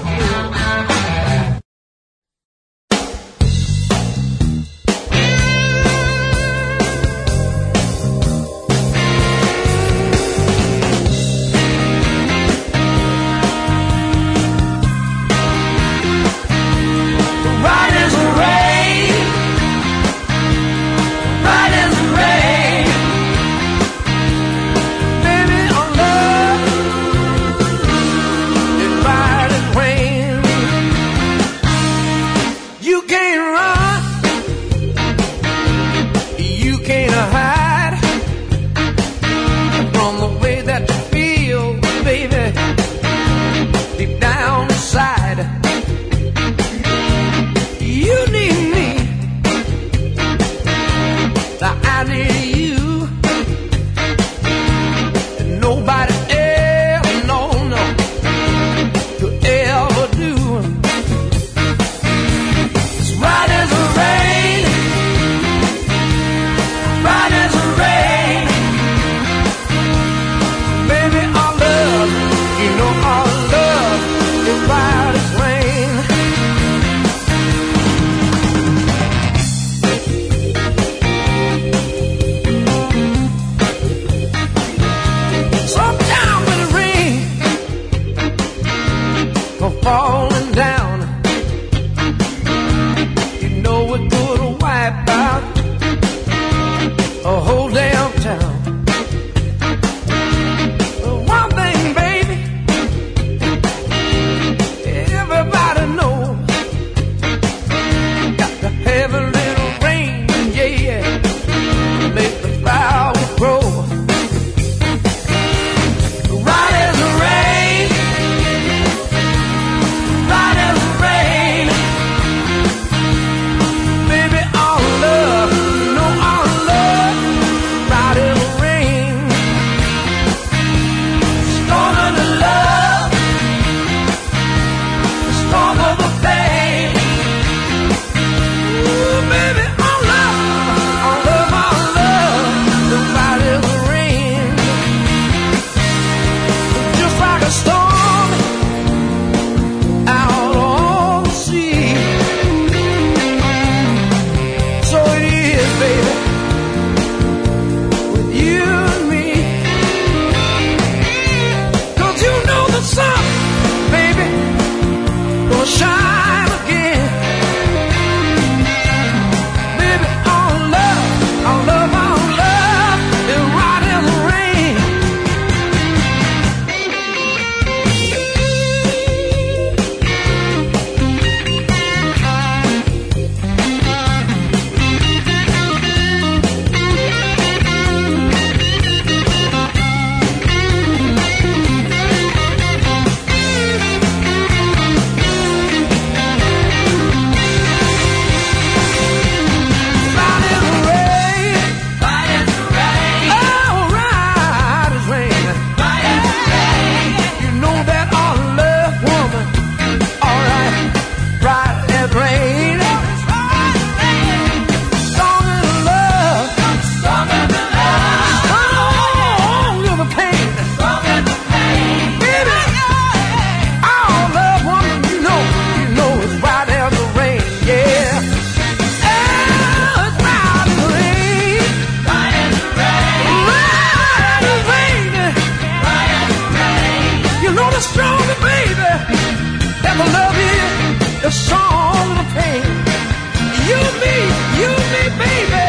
a song of pain. You and me, you and me, baby.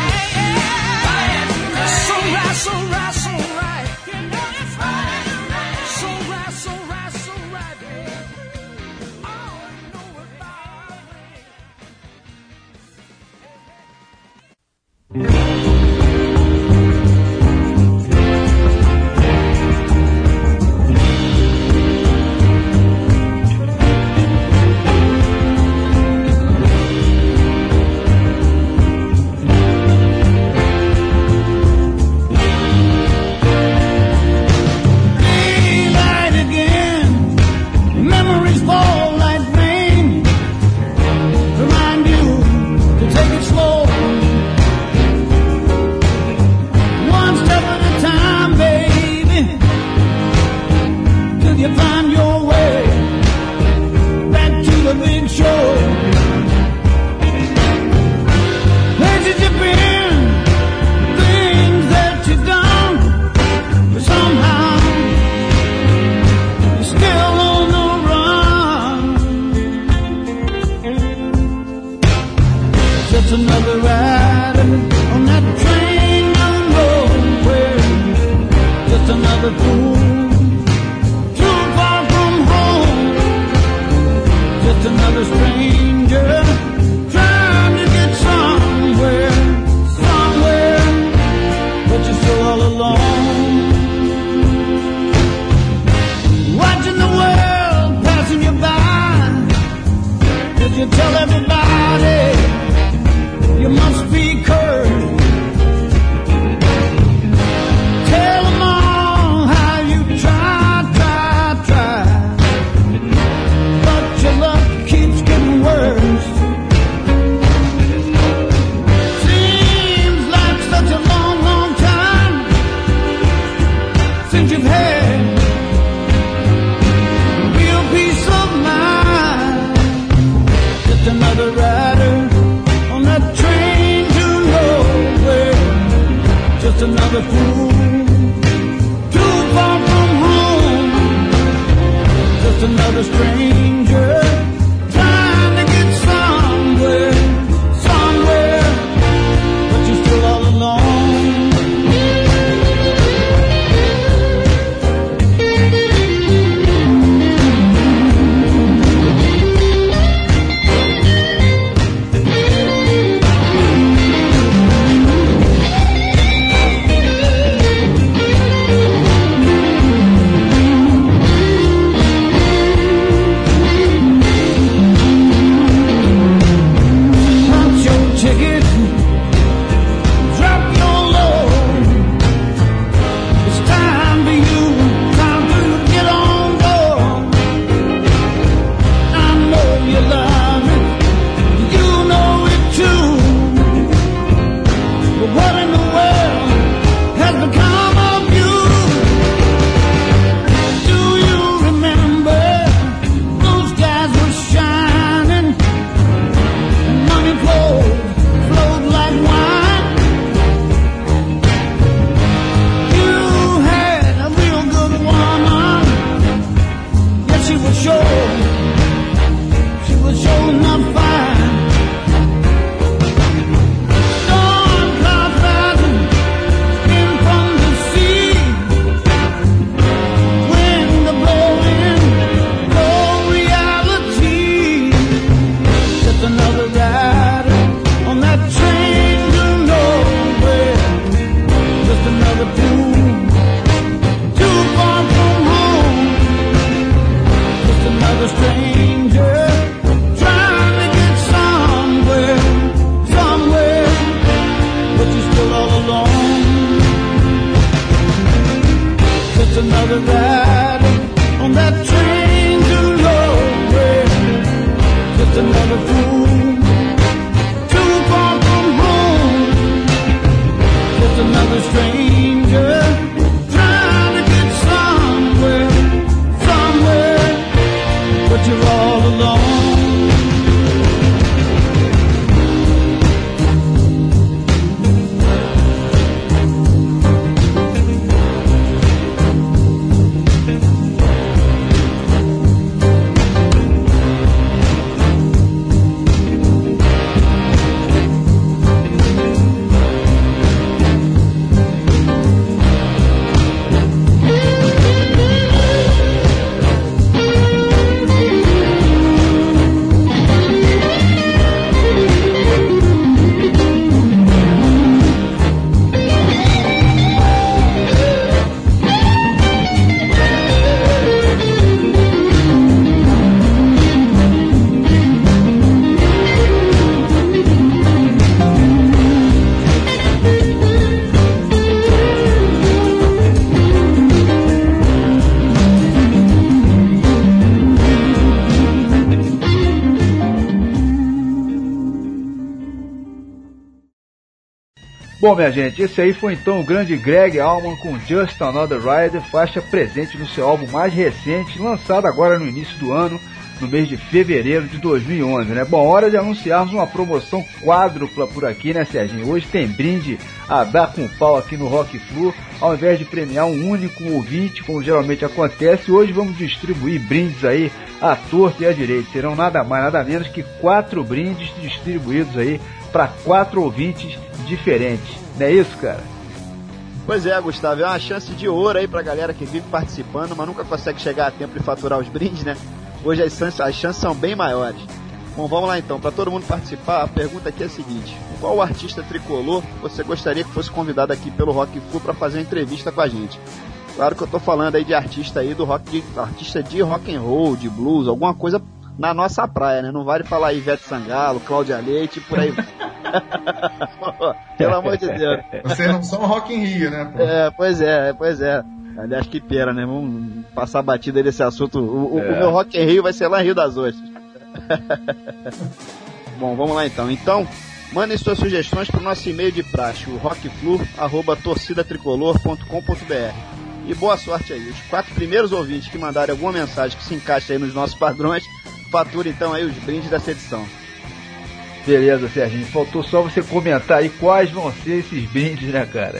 So right, so right, so right. You know it's right. So right, so right, so right, baby. Oh, you know about Bom, minha gente, esse aí foi então o grande Greg Allman com Just Another Rider, faixa presente no seu álbum mais recente, lançado agora no início do ano, no mês de fevereiro de dois mil e onze, né? Bom, hora de anunciarmos uma promoção quádrupla por aqui, né, Serginho? Hoje tem brinde a dar com pau aqui no Rock Flu, ao invés de premiar um único ouvinte, como geralmente acontece, hoje vamos distribuir brindes aí à torta e à direita. Serão nada mais, nada menos que quatro brindes distribuídos aí para quatro ouvintes diferentes. Não é isso, cara? Pois é, Gustavo, é uma chance de ouro aí pra galera que vive participando, mas nunca consegue chegar a tempo de faturar os brindes, né? Hoje as chances, as chances são bem maiores. Bom, vamos lá então, para todo mundo participar, a pergunta aqui é a seguinte: qual artista tricolor você gostaria que fosse convidado aqui pelo Rock Flu para fazer uma entrevista com a gente? Claro que eu tô falando aí de artista aí do rock, de, artista de rock and roll, de blues, alguma coisa na nossa praia, né? Não vale falar Ivete Sangalo, Cláudia Leite, por aí. Pelo amor de Deus. Vocês não são Rock in Rio, né? Pô? É, pois é, pois é. Aliás, que pena, né? Vamos passar a batida desse assunto. O, é. o meu Rock in Rio vai ser lá em Rio das Ostras. Bom, vamos lá então. Então, mandem suas sugestões para o nosso e-mail de praxe, o rockflu arroba torcida tricolor ponto com ponto b r. E boa sorte aí. Os quatro primeiros ouvintes que mandarem alguma mensagem que se encaixe aí nos nossos padrões, fatura então aí os brindes dessa edição. Beleza, Serginho. Faltou só você comentar aí quais vão ser esses brindes, né, cara?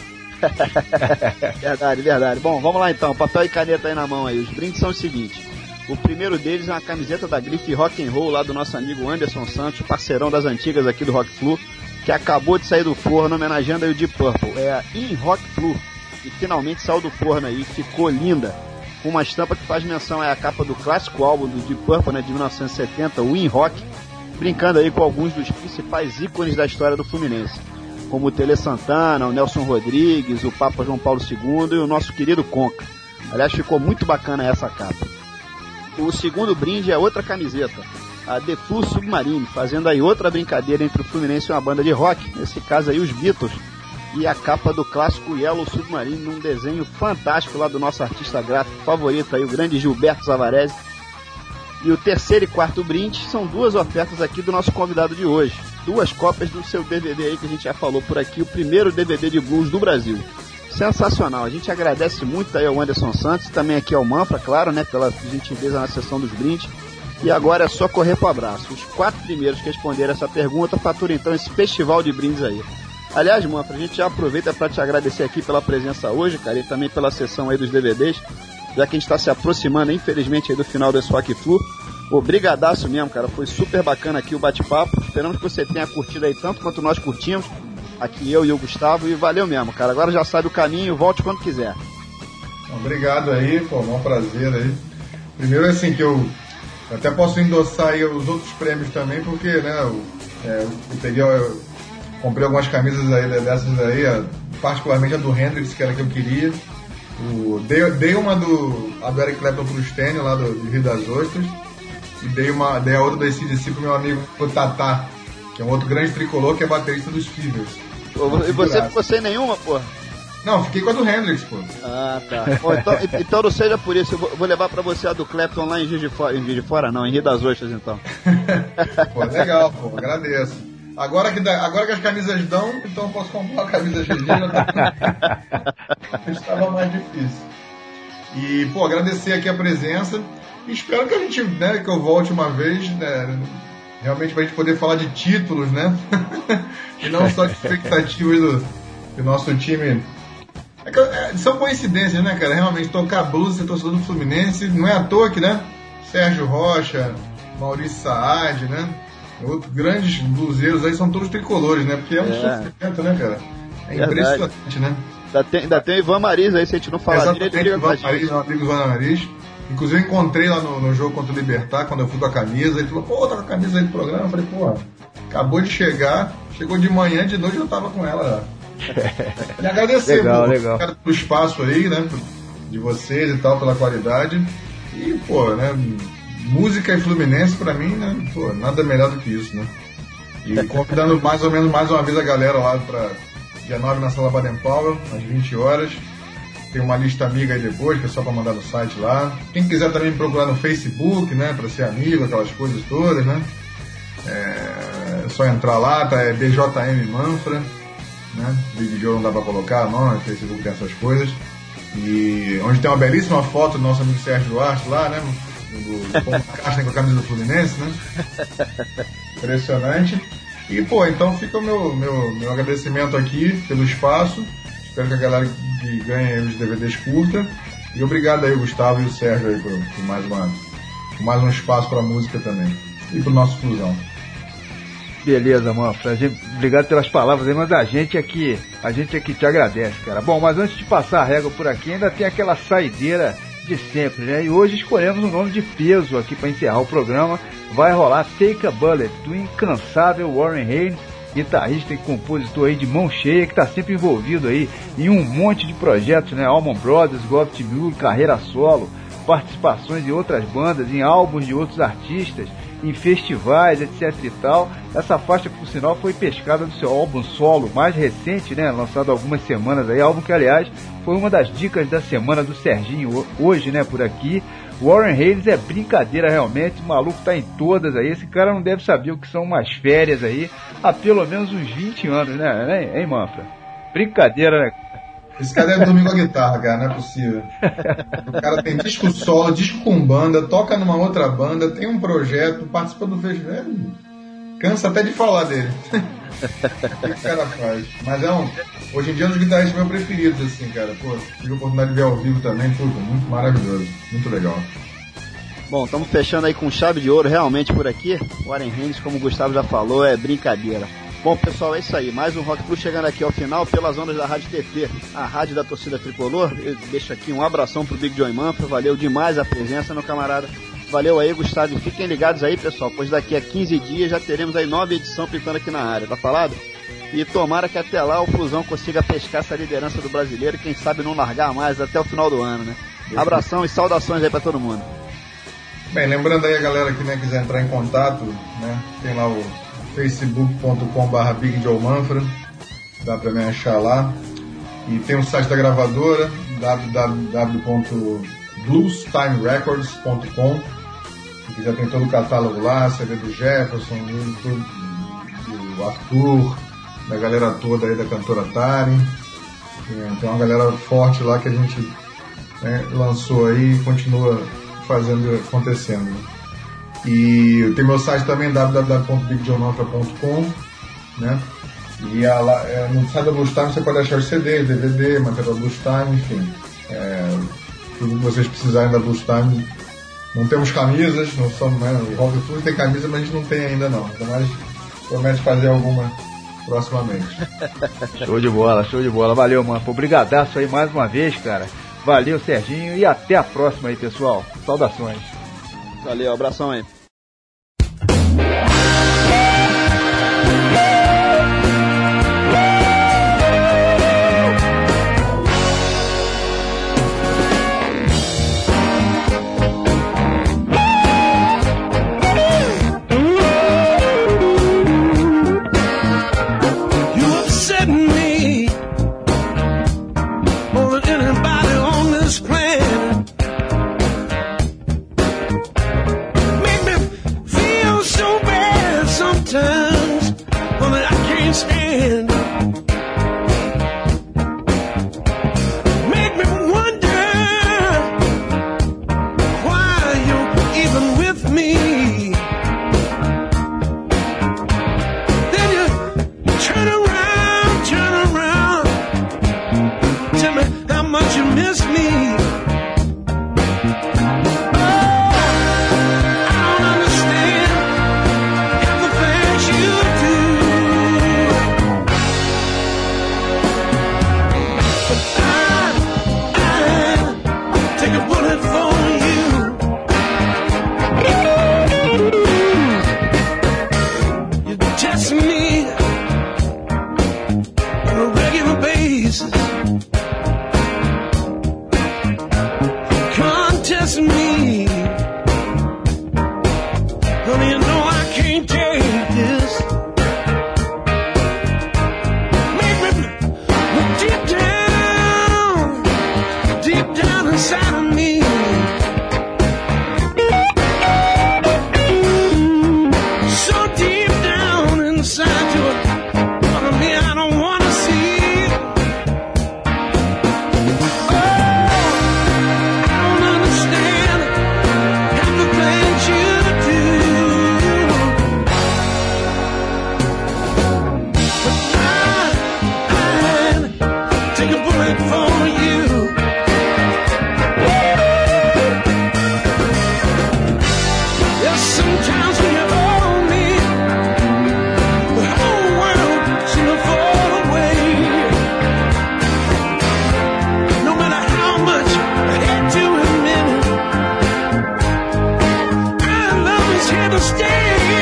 Verdade, verdade. Bom, vamos lá então. Papel e caneta aí na mão aí. Os brindes são os seguintes. O primeiro deles é uma camiseta da grife Rock and Roll lá do nosso amigo Anderson Santos, parceirão das antigas aqui do Rock Flu, que acabou de sair do forno homenageando aí o Deep Purple. É a In Rock Flu. E finalmente saiu do forno aí, ficou linda. Com uma estampa que faz menção à capa do clássico álbum do Deep Purple, né, de mil novecentos e setenta, o In Rock, brincando aí com alguns dos principais ícones da história do Fluminense, como o Tele Santana, o Nelson Rodrigues, o Papa João Paulo segundo e o nosso querido Conca. Aliás, ficou muito bacana essa capa. O segundo brinde é outra camiseta, a The Flu Submarine, fazendo aí outra brincadeira entre o Fluminense e uma banda de rock, nesse caso aí os Beatles, e a capa do clássico Yellow Submarine, num desenho fantástico lá do nosso artista gráfico favorito aí, o grande Gilberto Zavarese. E o terceiro e quarto brinde são duas ofertas aqui do nosso convidado de hoje. Duas cópias do seu D V D aí que a gente já falou por aqui, o primeiro D V D de blues do Brasil. Sensacional, a gente agradece muito aí ao Anderson Santos, também aqui ao Manfra, claro, né, pela gentileza na sessão dos brindes. E agora é só correr pro abraço. Os quatro primeiros que responderam essa pergunta faturam então esse festival de brindes aí. Aliás, Manfra, a gente já aproveita para te agradecer aqui pela presença hoje, cara, e também pela sessão aí dos D V Ds, já que a gente está se aproximando, infelizmente, aí do final desse Rock Flu. Obrigadaço mesmo, cara, foi super bacana aqui o bate-papo. Esperamos que você tenha curtido aí tanto quanto nós curtimos, aqui eu e o Gustavo, e valeu mesmo, cara. Agora já sabe o caminho, volte quando quiser. Obrigado aí, pô, um prazer aí. Primeiro, assim, que eu até posso endossar aí os outros prêmios também, porque, né, eu, é, eu peguei, eu comprei algumas camisas aí, dessas aí, particularmente a do Hendrix, que era a que eu queria. O, dei, dei uma do, a do Eric Clapton pro Stênio, lá do, de Rio das Ostras, e dei, uma, dei a outra do A C D C pro meu amigo o Tatá, que é um outro grande tricolor, que é baterista dos Fevers. E você ficou sem nenhuma, porra? Não, fiquei com a do Hendrix, pô. Ah, tá. Bom, então, então não seja por isso, eu vou, vou levar pra você a do Clapton lá em Juiz de Fora, em Juiz de Fora não, em Rio das Ostras, então. Pô, legal, pô, agradeço. Agora que, dá, agora que as camisas dão, então eu posso comprar uma camisa G G, estava mais difícil. E, pô, agradecer aqui a presença. E espero que a gente, né, que eu volte uma vez, né, realmente pra gente poder falar de títulos, né? E não só de expectativas do, do nosso time. É que, é, são coincidências, né, cara? Realmente, tocar blues, ser torcedor do Fluminense, não é à toa que, né? Sérgio Rocha, Maurício Saad, né? Outros grandes bluseiros aí são todos tricolores, né? Porque é um é. sofrimento, né, cara? É impressionante, verdade, né? Ainda tem, ainda tem o Ivan Mariz aí, se a gente não falar dele, ele liga com a gente. Mariz, meu amigo Ivan Mariz. Inclusive, eu encontrei lá no, no jogo contra o Libertar, quando eu fui com a camisa. Ele falou, pô, tá com a camisa aí do programa. Eu falei, pô, acabou de chegar, chegou de manhã, de noite eu tava com ela já. E agradecer legal, pô, legal. pelo espaço aí, né? De vocês e tal, pela qualidade. E, pô, né? Música e Fluminense, pra mim, né? Pô, nada melhor do que isso, né? E convidando mais ou menos mais uma vez a galera lá pra dia nove na Sala Baden Powell, às vinte horas. Tem uma lista amiga aí depois, que é só pra mandar no site lá. Quem quiser também me procurar no Facebook, né? Pra ser amigo, aquelas coisas todas, né? É só entrar lá, tá? É B J M Manfra. né? Big Joe não dá pra colocar, não, no Facebook tem essas coisas. E onde tem uma belíssima foto do nosso amigo Sérgio Duarte lá, né? Do Paulo Castro com a camisa do Fluminense, né? Impressionante. E, pô, então fica o meu, meu, meu agradecimento aqui pelo espaço. Espero que a galera que ganhe os D V Ds curta. E obrigado aí, Gustavo e o Sérgio, aí, por, por mais, uma, por mais um espaço para a música também. E pro nosso Fusão. Beleza, Manfra. Obrigado pelas palavras aí, mas a gente aqui, a gente aqui te agradece, cara. Bom, mas antes de passar a régua por aqui, ainda tem aquela saideira de sempre, né? E hoje escolhemos um nome de peso aqui para encerrar o programa. Vai rolar Take a Bullet, do incansável Warren Haynes, guitarrista e compositor aí de mão cheia, que está sempre envolvido aí em um monte de projetos, né? Allman Brothers, Gov't Mule, carreira solo, participações em outras bandas, em álbuns de outros artistas, em festivais, etc e tal. Essa faixa, por sinal, foi pescada do seu álbum solo mais recente, né, lançado há algumas semanas aí, álbum que, aliás, foi uma das dicas da semana do Serginho hoje, né, por aqui. Warren Haynes é brincadeira realmente, o maluco tá em todas aí, esse cara não deve saber o que são umas férias aí há pelo menos uns vinte anos, né, hein, Manfra? Brincadeira, né? Esse cara deve dormir com a guitarra, cara, não é possível. O cara tem disco solo, disco com banda, toca numa outra banda, tem um projeto, participa do festival. Cansa até de falar dele. O que o cara faz? Mas é um. Hoje em dia é um dos guitarristas meus preferidos, assim, cara. Pô, tive a oportunidade de ver ao vivo também, puta, muito maravilhoso, muito legal. Bom, estamos fechando aí com chave de ouro realmente por aqui. O Warren Haynes, como o Gustavo já falou, é brincadeira. Bom, pessoal, é isso aí. Mais um Rock Plus chegando aqui ao final pelas ondas da Rádio T T, a rádio da torcida tricolor. Eu deixo aqui um abração pro Big Joe Manfra. Valeu demais a presença, meu camarada. Valeu aí, Gustavo. E fiquem ligados aí, pessoal, pois daqui a quinze dias já teremos aí nova edição pintando aqui na área, tá falado? E tomara que até lá o Fusão consiga pescar essa liderança do brasileiro, quem sabe não largar mais até o final do ano, né? Abração e saudações aí pra todo mundo. Bem, lembrando aí a galera que, né, quiser entrar em contato, né, tem lá o facebook ponto com barra Big Joe Manfra, dá pra me achar lá. E tem o site da gravadora, w w w ponto blues time records ponto com, que já tem todo o catálogo lá, C D do Jefferson, do, do Arthur, da galera toda aí da cantora Tari. Tem uma galera forte lá que a gente, né, lançou aí e continua fazendo, acontecendo. E tem meu site também, w w w ponto big joe manfra ponto com, né? E a, é, no site da Blues Time você pode achar os C Ds, D V D, material Blues Time, enfim. É, tudo que vocês precisarem da Blues Time. Não temos camisas, não somos, né? O Rock Plus tem camisa, mas a gente não tem ainda não. Então nós promete fazer alguma proximamente. Show de bola, show de bola. Valeu, mano. Obrigadaço aí mais uma vez, cara. Valeu, Serginho. E até a próxima aí, pessoal. Saudações. Valeu, abração aí. bullet for you. Yes, sometimes when you hold me, the whole world seems to fall away. No matter how much I hate to admit it, our love is here to stay.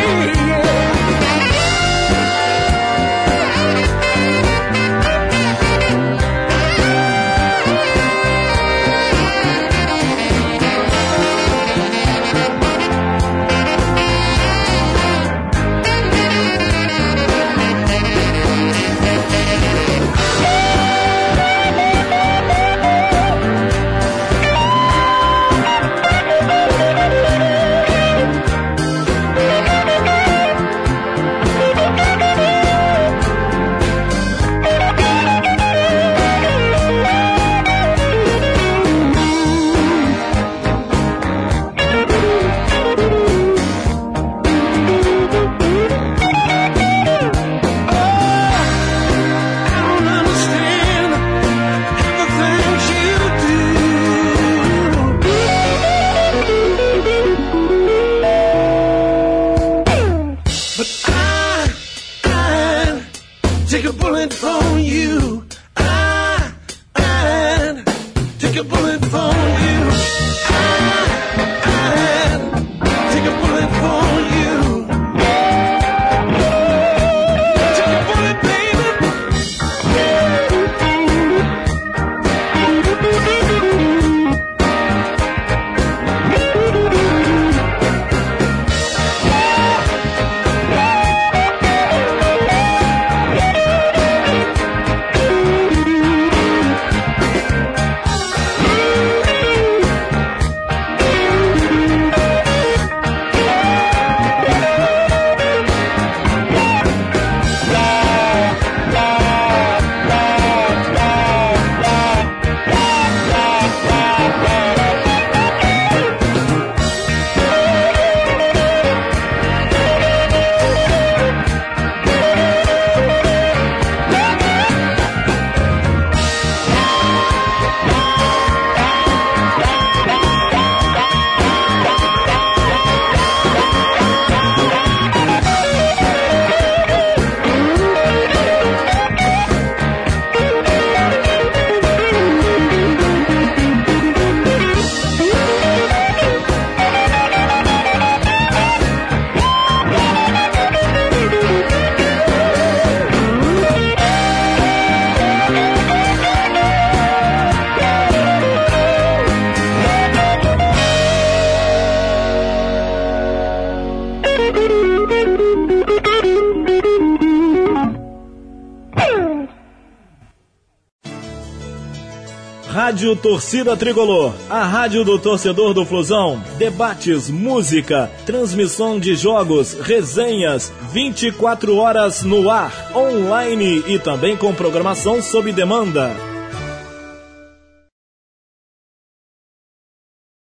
Rádio Torcida Tricolor, a rádio do torcedor do Flusão. Debates, música, transmissão de jogos, resenhas, vinte e quatro horas no ar, online e também com programação sob demanda.